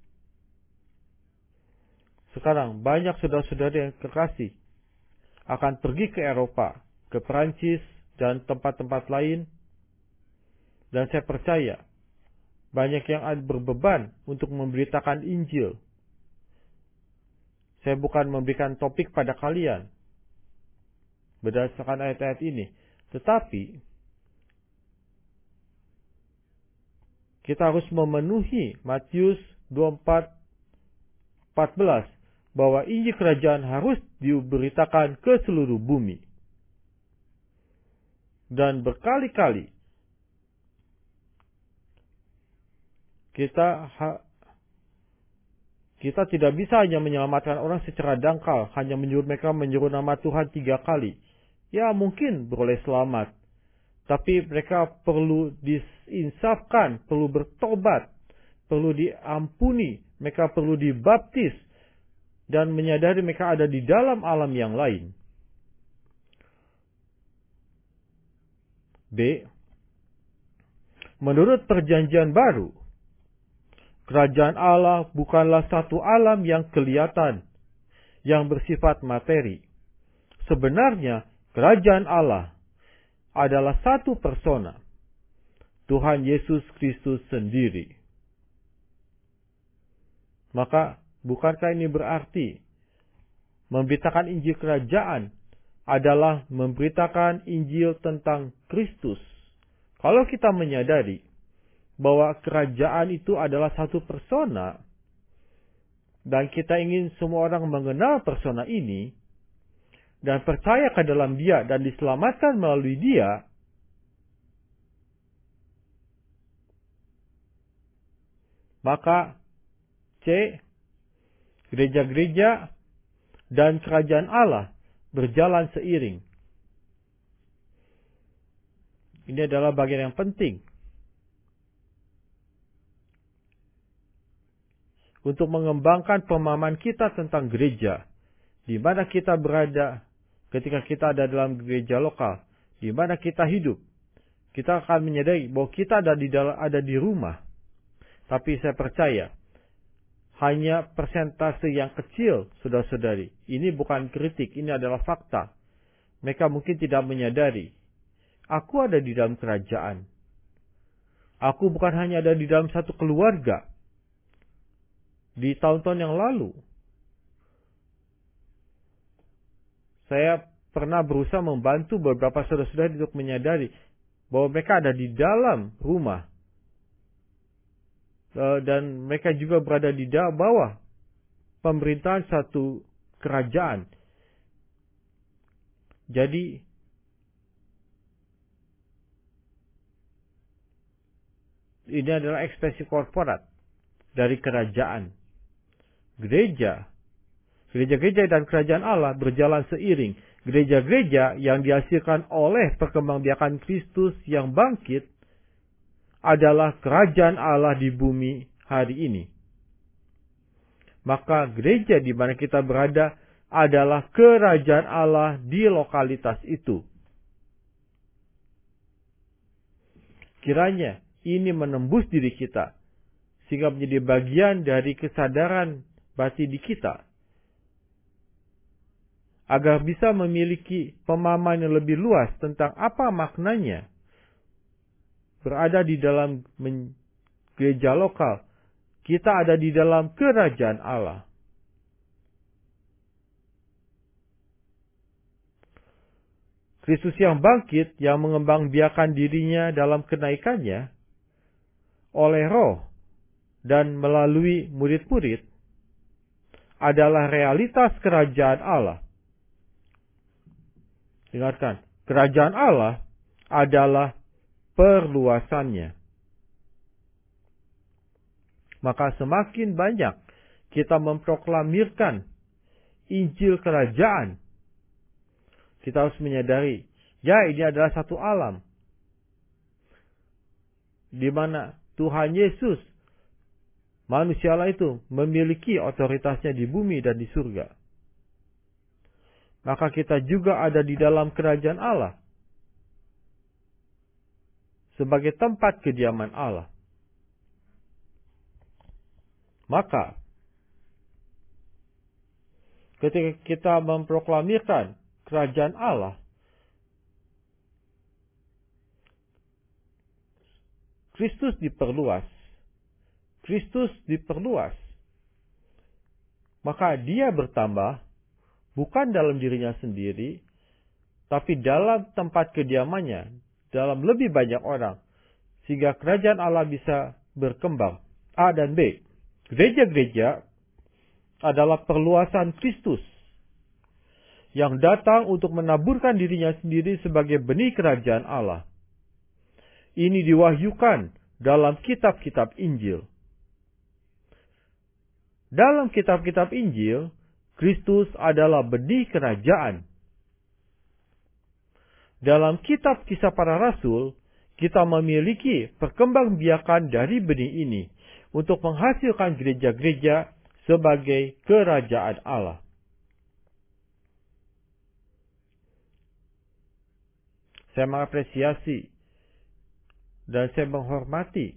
Sekarang banyak saudara-saudara yang kekasih akan pergi ke Eropa, ke Perancis, dan tempat-tempat lain. Dan saya percaya banyak yang berbeban untuk memberitakan Injil. Saya bukan memberikan topik pada kalian berdasarkan ayat-ayat ini. Tetapi kita harus memenuhi Matius dua puluh empat empat belas bahwa Injil Kerajaan harus diberitakan ke seluruh bumi. Dan berkali-kali kita ha- kita tidak bisa hanya menyelamatkan orang secara dangkal, hanya menyuruh mereka menyuruh nama Tuhan tiga kali. Ya mungkin boleh selamat, tapi mereka perlu diinsafkan, perlu bertobat, perlu diampuni, mereka perlu dibaptis, dan menyadari mereka ada di dalam alam yang lain. B. Menurut perjanjian baru, kerajaan Allah bukanlah satu alam yang kelihatan, yang bersifat materi. Sebenarnya, kerajaan Allah adalah satu persona, Tuhan Yesus Kristus sendiri. Maka, bukankah ini berarti memberitakan Injil Kerajaan adalah memberitakan Injil tentang Kristus? Kalau kita menyadari bahwa kerajaan itu adalah satu persona, dan kita ingin semua orang mengenal persona ini, dan percaya ke dalam dia, dan diselamatkan melalui dia, maka C. Gereja-gereja dan kerajaan Allah berjalan seiring. Ini adalah bagian yang penting untuk mengembangkan pemahaman kita tentang gereja, di mana kita berada ketika kita ada dalam gereja lokal, di mana kita hidup. Kita akan menyadari bahwa kita ada di dalam, ada di rumah. Tapi saya percaya hanya persentase yang kecil, saudara-saudari. Ini bukan kritik, ini adalah fakta. Mereka mungkin tidak menyadari. Aku ada di dalam kerajaan. Aku bukan hanya ada di dalam satu keluarga. Di tahun-tahun yang lalu, saya pernah berusaha membantu beberapa saudara-saudari untuk menyadari bahwa mereka ada di dalam rumah. Dan mereka juga berada di bawah pemerintahan satu kerajaan. Jadi, ini adalah ekspresi korporat dari kerajaan. Gereja, gereja-gereja dan kerajaan Allah berjalan seiring. Gereja-gereja yang dihasilkan oleh perkembangbiakan Kristus yang bangkit adalah kerajaan Allah di bumi hari ini. Maka gereja di mana kita berada adalah kerajaan Allah di lokalitas itu. Kiranya ini menembus diri kita, sehingga menjadi bagian dari kesadaran batin di kita, agar bisa memiliki pemahaman yang lebih luas tentang apa maknanya berada di dalam gereja lokal. Kita ada di dalam kerajaan Allah. Kristus yang bangkit, yang mengembangbiakan dirinya dalam kenaikannya oleh Roh dan melalui murid-murid, adalah realitas kerajaan Allah. Ingatkan, kerajaan Allah adalah perluasannya. Maka semakin banyak kita memproklamirkan Injil Kerajaan, kita harus menyadari, ya ini adalah satu alam di mana Tuhan Yesus, manusia Allah itu, memiliki otoritasnya di bumi dan di surga. Maka kita juga ada di dalam kerajaan Allah. sebagai tempat kediaman Allah. Maka, ketika kita memproklamirkan kerajaan Allah, Kristus diperluas. Kristus diperluas. Maka dia bertambah, bukan dalam dirinya sendiri, tapi dalam tempat kediamannya, dalam lebih banyak orang, sehingga kerajaan Allah bisa berkembang. A dan B. Gereja-gereja adalah perluasan Kristus yang datang untuk menaburkan dirinya sendiri sebagai benih kerajaan Allah. Ini diwahyukan dalam kitab-kitab Injil. Dalam kitab-kitab Injil, Kristus adalah benih kerajaan. Dalam kitab Kisah Para Rasul, kita memiliki perkembangbiakan dari benih ini untuk menghasilkan gereja-gereja sebagai kerajaan Allah. Saya mengapresiasi dan saya menghormati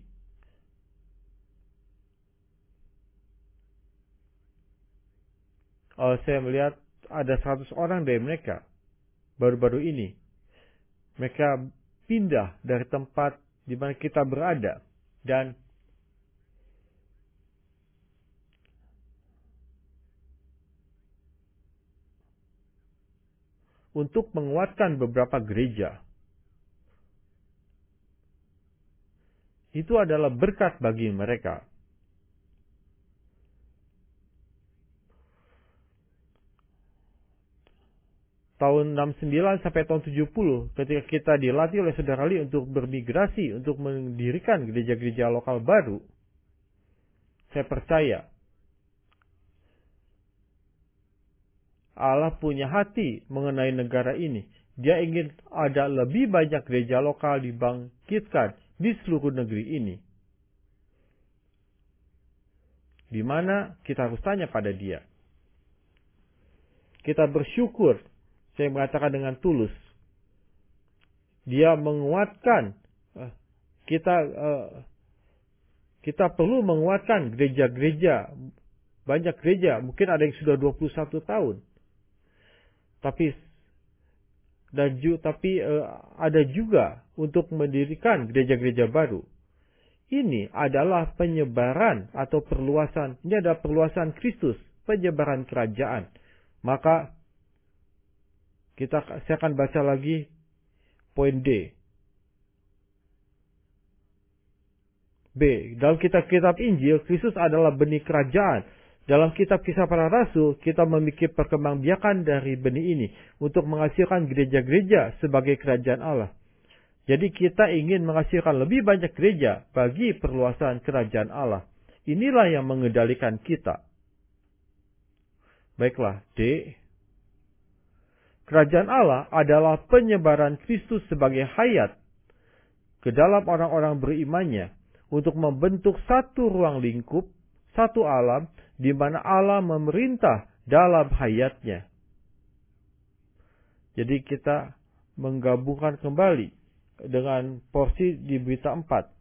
oh, saya melihat ada seratus orang dari mereka baru-baru ini. Mereka pindah dari tempat di mana kita berada dan untuk menguatkan beberapa gereja. Itu adalah berkat bagi mereka. Tahun enam puluh sembilan sampai tahun tujuh puluh, ketika kita dilatih oleh Saudara Lee untuk bermigrasi, untuk mendirikan gereja-gereja lokal baru, saya percaya Allah punya hati mengenai negara ini. Dia ingin ada lebih banyak gereja lokal dibangkitkan di seluruh negeri ini. Di mana kita harus tanya pada dia. Kita bersyukur, saya mengatakan dengan tulus. Dia menguatkan kita kita perlu menguatkan gereja-gereja. Banyak gereja, mungkin ada yang sudah dua puluh satu tahun. Tapi dan tapi ada juga untuk mendirikan gereja-gereja baru. Ini adalah penyebaran atau perluasan. Ini adalah perluasan Kristus, penyebaran kerajaan. Maka kita saya akan baca lagi poin D. B. Dalam kitab-kitab Injil, Kristus adalah benih kerajaan. Dalam kitab Kisah Para Rasul, kita memiliki perkembangbiakan dari benih ini untuk menghasilkan gereja-gereja sebagai kerajaan Allah. Jadi kita ingin menghasilkan lebih banyak gereja bagi perluasan kerajaan Allah. Inilah yang mengendalikan kita. Baiklah, D. Kerajaan Allah adalah penyebaran Kristus sebagai hayat ke dalam orang-orang berimannya untuk membentuk satu ruang lingkup, satu alam, di mana Allah memerintah dalam hayatnya. Jadi kita menggabungkan kembali dengan porsi di berita empat.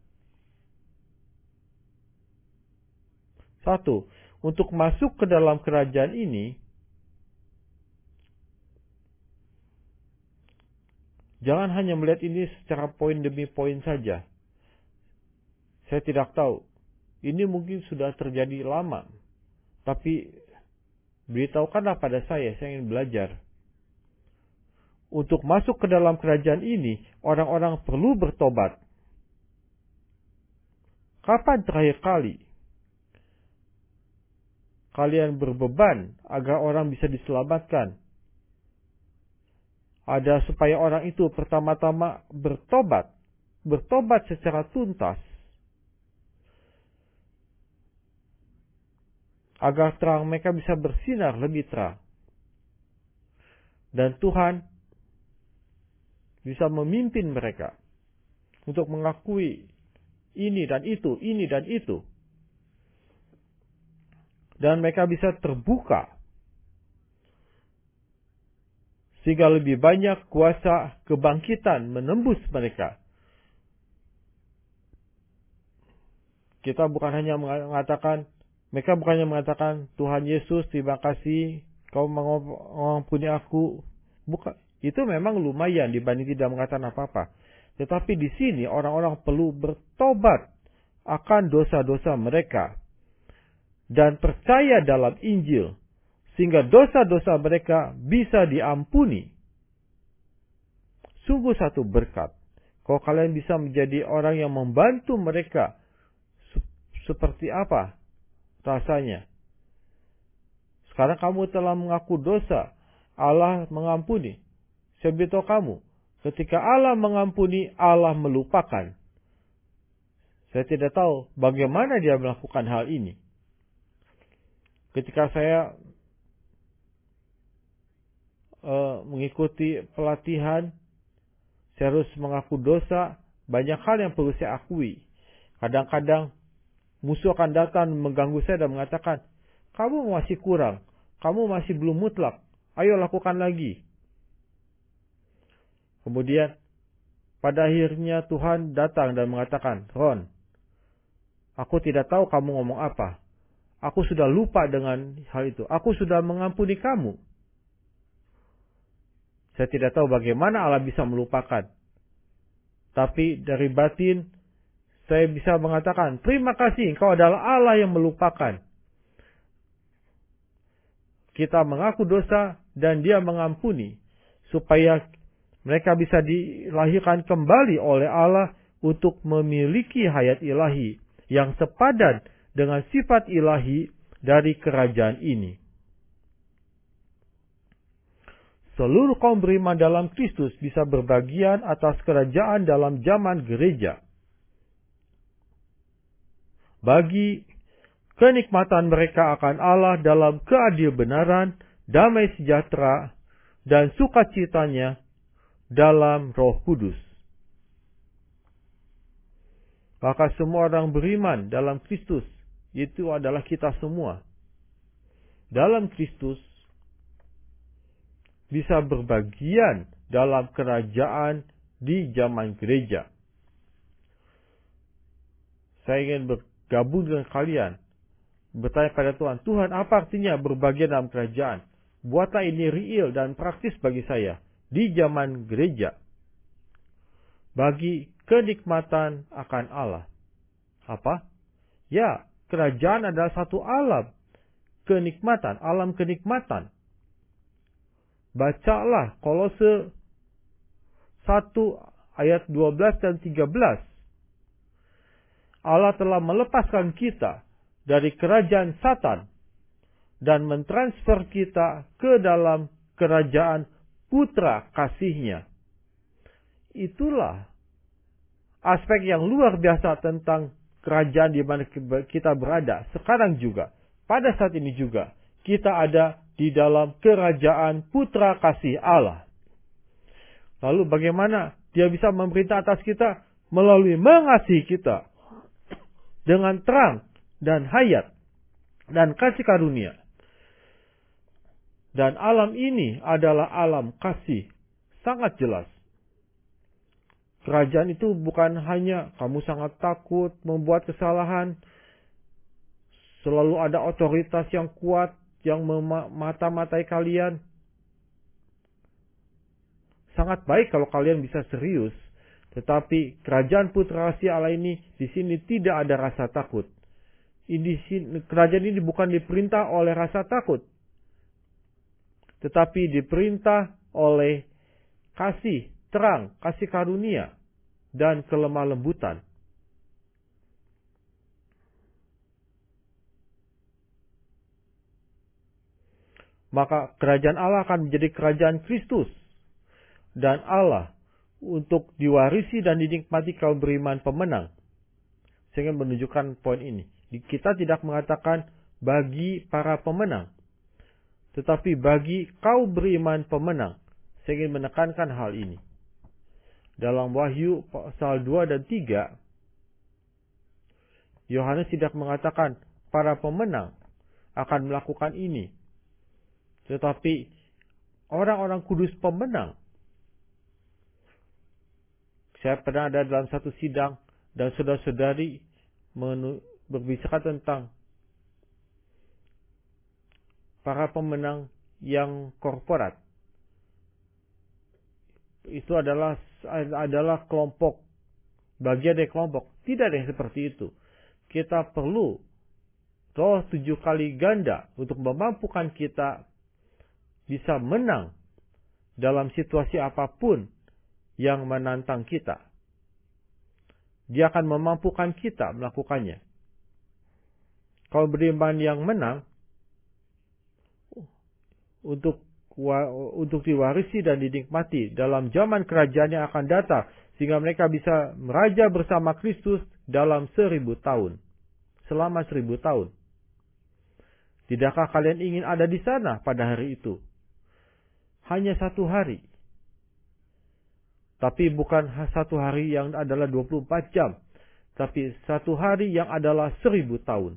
Satu, untuk masuk ke dalam kerajaan ini, jangan hanya melihat ini secara poin demi poin saja. Saya tidak tahu. Ini mungkin sudah terjadi lama. Tapi beritahukanlah pada saya, saya ingin belajar. Untuk masuk ke dalam kerajaan ini, orang-orang perlu bertobat. Kapan terakhir kali kalian berbeban agar orang bisa diselamatkan? Ada supaya orang itu pertama-tama bertobat. Bertobat secara tuntas. Agar terang mereka bisa bersinar lebih terang. Dan Tuhan bisa memimpin mereka untuk mengakui ini dan itu, ini dan itu. Dan mereka bisa terbuka. Sehingga lebih banyak kuasa kebangkitan menembus mereka. Kita bukan hanya mengatakan, mereka bukannya mengatakan, Tuhan Yesus terima kasih, kau mengampuni aku. Bukan, itu memang lumayan dibanding tidak mengatakan apa-apa. Tetapi di sini orang-orang perlu bertobat akan dosa-dosa mereka dan percaya dalam Injil, sehingga dosa-dosa mereka bisa diampuni. Sungguh satu berkat. Kalau kalian bisa menjadi orang yang membantu mereka, seperti apa rasanya? Sekarang kamu telah mengaku dosa, Allah mengampuni. Saya beritahu kamu, ketika Allah mengampuni, Allah melupakan. Saya tidak tahu bagaimana dia melakukan hal ini. Ketika saya uh, mengikuti pelatihan, saya harus mengaku dosa, banyak hal yang perlu saya akui. Kadang-kadang musuh akan datang mengganggu saya dan mengatakan, kamu masih kurang, kamu masih belum mutlak, ayo lakukan lagi. Kemudian pada akhirnya Tuhan datang dan mengatakan, Ron, aku tidak tahu kamu ngomong apa. Aku sudah lupa dengan hal itu. Aku sudah mengampuni kamu. Saya tidak tahu bagaimana Allah bisa melupakan. Tapi dari batin, saya bisa mengatakan, terima kasih, Engkau adalah Allah yang melupakan. Kita mengaku dosa dan Dia mengampuni. Supaya mereka bisa dilahirkan kembali oleh Allah untuk memiliki hayat ilahi yang sepadan dengan sifat ilahi dari kerajaan ini. Seluruh kaum beriman dalam Kristus bisa berbagian atas kerajaan dalam zaman gereja. Bagi kenikmatan mereka akan Allah dalam keadilbenaran, damai sejahtera, dan sukacitanya dalam Roh Kudus. Maka semua orang beriman dalam Kristus, itu adalah kita semua. Dalam Kristus, bisa berbagian dalam kerajaan di zaman gereja. Saya ingin bergabung dengan kalian. Bertanya pada Tuhan, Tuhan apa artinya berbagian dalam kerajaan? Buatlah ini real dan praktis bagi saya di zaman gereja. Bagi kenikmatan akan Allah. Apa? Ya, kerajaan adalah satu alam. Kenikmatan, alam kenikmatan. Bacalah Kolose satu ayat dua belas dan tiga belas. Allah telah melepaskan kita dari kerajaan Satan dan mentransfer kita ke dalam kerajaan putra kasih-Nya. Itulah aspek yang luar biasa tentang kerajaan di mana kita berada sekarang juga. Pada saat ini juga kita ada di dalam kerajaan putra kasih Allah. Lalu bagaimana Dia bisa memerintah atas kita? Melalui mengasihi kita dengan terang dan hayat dan kasih karunia. Dan alam ini adalah alam kasih. Sangat jelas. Kerajaan itu bukan hanya kamu sangat takut membuat kesalahan. Selalu ada otoritas yang kuat yang memata-matai kalian. Sangat baik kalau kalian bisa serius. Tetapi kerajaan putra kasih Allah ini di sini tidak ada rasa takut. Ini, kerajaan ini bukan diperintah oleh rasa takut. Tetapi diperintah oleh kasih, terang, kasih karunia, dan kelemah lembutan. Maka kerajaan Allah akan menjadi kerajaan Kristus. Dan Allah untuk diwarisi dan dinikmati kaum beriman pemenang. Saya ingin menunjukkan poin ini. Kita tidak mengatakan bagi para pemenang. Tetapi bagi kaum beriman pemenang. Saya ingin menekankan hal ini. Dalam Wahyu pasal dua dan tiga. Yohanes tidak mengatakan para pemenang akan melakukan ini. Tetapi orang-orang kudus pemenang. Saya pernah ada dalam satu sidang dan saudara-saudari berbicara tentang para pemenang yang korporat. Itu adalah adalah kelompok, bagian dari kelompok. Tidak ada yang seperti itu. Kita perlu Roh tujuh kali ganda untuk memampukan kita bisa menang dalam situasi apapun yang menantang kita. Dia akan memampukan kita melakukannya. Kalau beriman yang menang, untuk untuk diwarisi dan dinikmati dalam zaman kerajaan yang akan datang, sehingga mereka bisa meraja bersama Kristus dalam seribu tahun, selama seribu tahun. Tidakkah kalian ingin ada di sana pada hari itu? Hanya satu hari. Tapi bukan satu hari yang adalah dua puluh empat jam. Tapi satu hari yang adalah seribu tahun.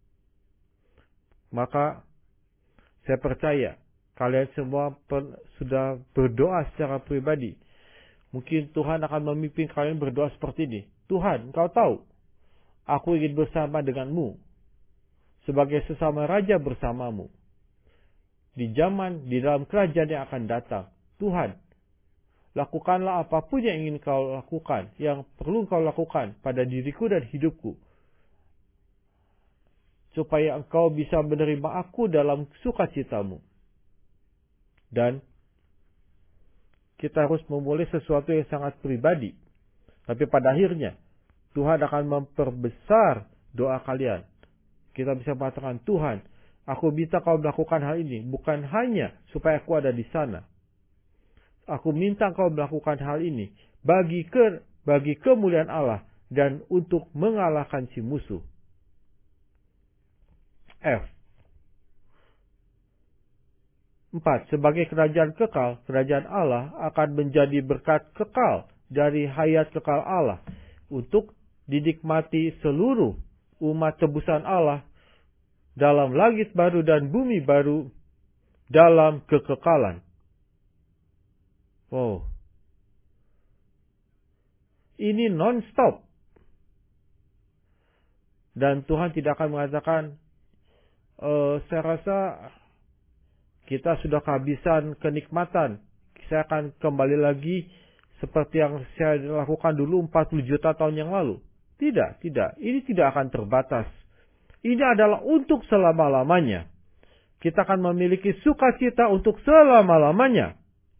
Maka saya percaya kalian semua sudah berdoa secara pribadi. Mungkin Tuhan akan memimpin kalian berdoa seperti ini. Tuhan, Engkau tahu, aku ingin bersama denganmu sebagai sesama raja bersamamu. Di zaman, di dalam kerajaan yang akan datang. Tuhan, lakukanlah apapun yang ingin kau lakukan, yang perlu kau lakukan pada diriku dan hidupku. Supaya engkau bisa menerima aku dalam sukacitamu. Dan kita harus memulai sesuatu yang sangat pribadi. Tapi pada akhirnya, Tuhan akan memperbesar doa kalian. Kita bisa mengatakan, Tuhan, aku minta kau melakukan hal ini. Bukan hanya supaya aku ada di sana. Aku minta kau melakukan hal ini. Bagi, ke, bagi kemuliaan Allah. Dan untuk mengalahkan si musuh. F. Empat, sebagai kerajaan kekal, kerajaan Allah akan menjadi berkat kekal dari hayat kekal Allah untuk dinikmati seluruh umat tebusan Allah dalam langit baru dan bumi baru dalam kekekalan. Oh, ini non-stop. Dan Tuhan tidak akan mengatakan, e, saya rasa kita sudah kehabisan kenikmatan. Saya akan kembali lagi seperti yang saya lakukan dulu empat puluh juta tahun yang lalu. Tidak, tidak. Ini tidak akan terbatas. Ini adalah untuk selama-lamanya. Kita akan memiliki sukacita untuk selama-lamanya.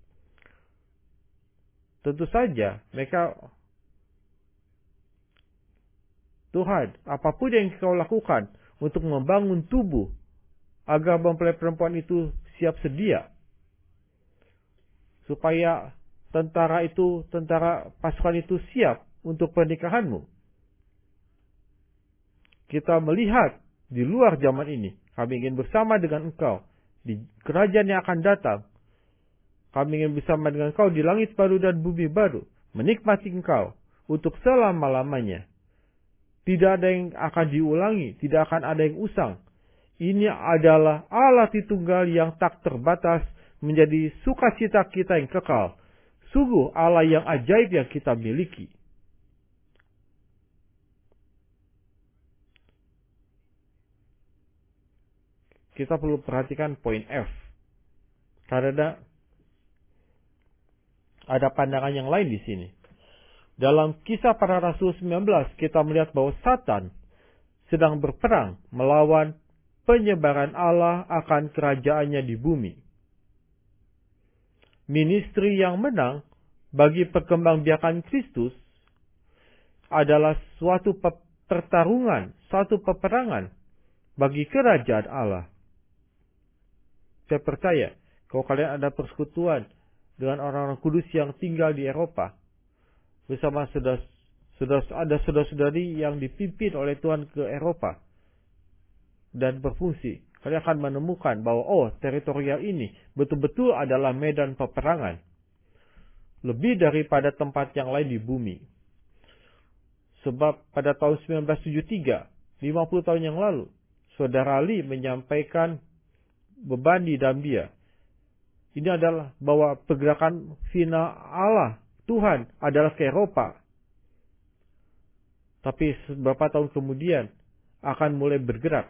Tentu saja, mereka, Tuhan, apapun yang kau lakukan untuk membangun tubuh, agar mempelai perempuan itu siap sedia. Supaya tentara itu, tentara pasukan itu siap untuk pernikahanmu. Kita melihat di luar zaman ini. Kami ingin bersama dengan engkau di kerajaan yang akan datang. Kami ingin bersama dengan engkau di langit baru dan bumi baru. Menikmati engkau untuk selama-lamanya. Tidak ada yang akan diulangi. Tidak akan ada yang usang. Ini adalah Allah Tritunggal yang tak terbatas menjadi sukacita kita yang kekal. Sungguh Allah yang ajaib yang kita miliki. Kita perlu perhatikan poin F. Karena ada pandangan yang lain di sini. Dalam Kisah Para Rasul sembilan belas kita melihat bahwa Satan sedang berperang melawan penyebaran Allah akan kerajaannya di bumi. Ministry yang menang bagi perkembangbiakan Kristus adalah suatu pertarungan, suatu peperangan bagi kerajaan Allah. Saya percaya, kalau kalian ada persekutuan dengan orang-orang kudus yang tinggal di Eropa, bersama sudah sudah ada saudara-saudari yang dipimpin oleh Tuhan ke Eropa dan berfungsi, kalian akan menemukan bahwa oh, teritorial ini betul-betul adalah medan peperangan. Lebih daripada tempat yang lain di bumi. Sebab pada tahun sembilan belas tujuh puluh tiga, lima puluh tahun yang lalu, Saudara Lee menyampaikan beban di Zambia. Ini adalah bahwa pergerakan final Allah, Tuhan, adalah ke Eropa. Tapi beberapa tahun kemudian, akan mulai bergerak.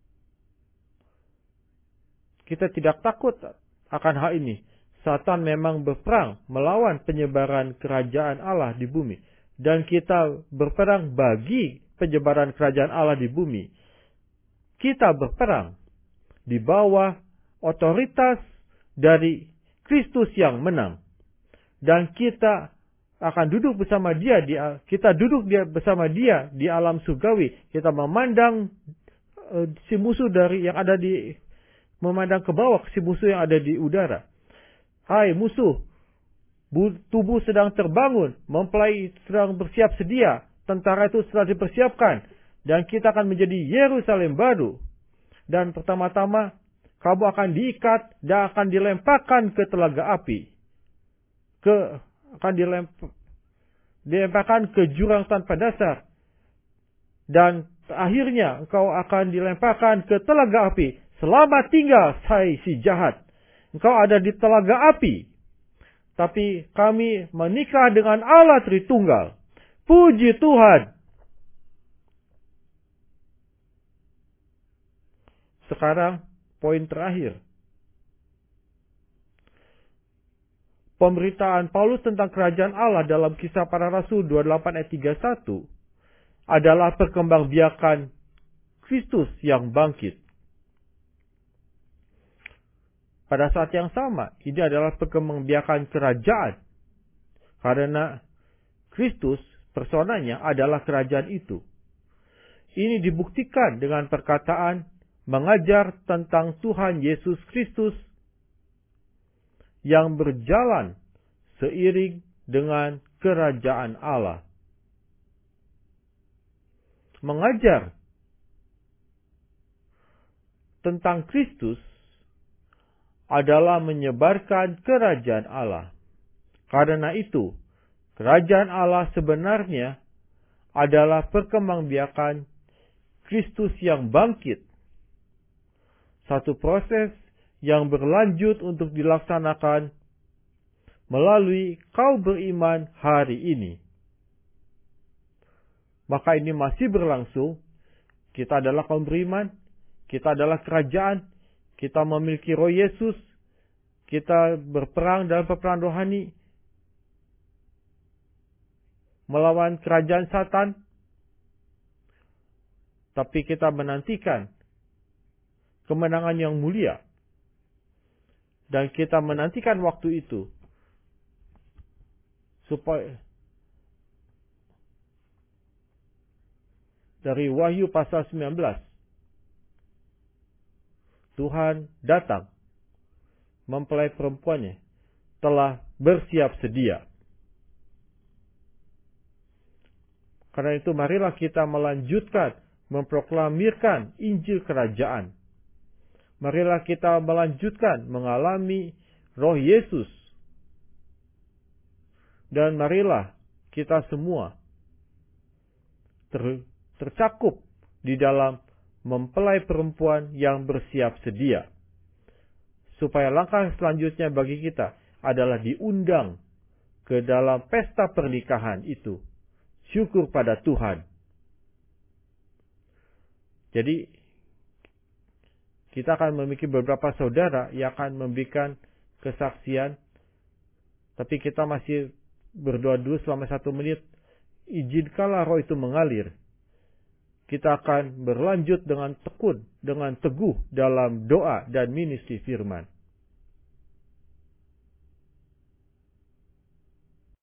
Kita tidak takut akan hal ini. Satan memang berperang melawan penyebaran kerajaan Allah di bumi. Dan kita berperang bagi penyebaran kerajaan Allah di bumi. Kita berperang di bawah otoritas dari Kristus yang menang. Dan kita akan duduk bersama dia, di, kita duduk dia bersama dia di alam surgawi. Kita memandang uh, si musuh dari yang ada di, memandang ke bawah si musuh yang ada di udara. Hai musuh, tubuh sedang terbangun, mempelai sedang bersiap sedia, tentara itu telah dipersiapkan, dan kita akan menjadi Yerusalem baru. Dan pertama-tama, kamu akan diikat dan akan dilemparkan ke telaga api. Ke, akan dilempar, dilemparkan ke jurang tanpa dasar. Dan akhirnya engkau akan dilemparkan ke telaga api. Selamat tinggal, hai si jahat. Engkau ada di telaga api. Tapi kami menikah dengan Allah Tritunggal. Puji Tuhan. Sekarang poin terakhir. Pemberitaan Paulus tentang kerajaan Allah dalam Kisah Para Rasul dua puluh delapan ayat tiga puluh satu adalah perkembangbiakan Kristus yang bangkit. Pada saat yang sama, ini adalah perkembangbiakan kerajaan. Karena Kristus, personanya adalah kerajaan itu. Ini dibuktikan dengan perkataan mengajar tentang Tuhan Yesus Kristus yang berjalan seiring dengan kerajaan Allah. Mengajar tentang Kristus adalah menyebarkan kerajaan Allah. Karena itu, kerajaan Allah sebenarnya adalah perkembangbiakan Kristus yang bangkit. Satu proses yang berlanjut untuk dilaksanakan melalui kau beriman hari ini. Maka ini masih berlangsung. Kita adalah kaum beriman. Kita adalah kerajaan. Kita memiliki Roh Yesus. Kita berperang dalam peperangan rohani. Melawan kerajaan Satan. Tapi kita menantikan kemenangan yang mulia. Dan kita menantikan waktu itu. Supaya dari Wahyu pasal sembilan belas. Tuhan datang. Mempelai perempuannya telah bersiap sedia. Karena itu marilah kita melanjutkan, memproklamirkan Injil Kerajaan. Marilah kita melanjutkan mengalami Roh Yesus. Dan marilah kita semua ter, tercakup di dalam mempelai perempuan yang bersiap sedia. Supaya langkah selanjutnya bagi kita adalah diundang ke dalam pesta pernikahan itu. Syukur pada Tuhan. Jadi, kita akan memiliki beberapa saudara yang akan memberikan kesaksian. Tapi kita masih berdoa dulu selama satu menit. Izinkanlah roh itu mengalir. Kita akan berlanjut dengan tekun, dengan teguh dalam doa dan ministry firman.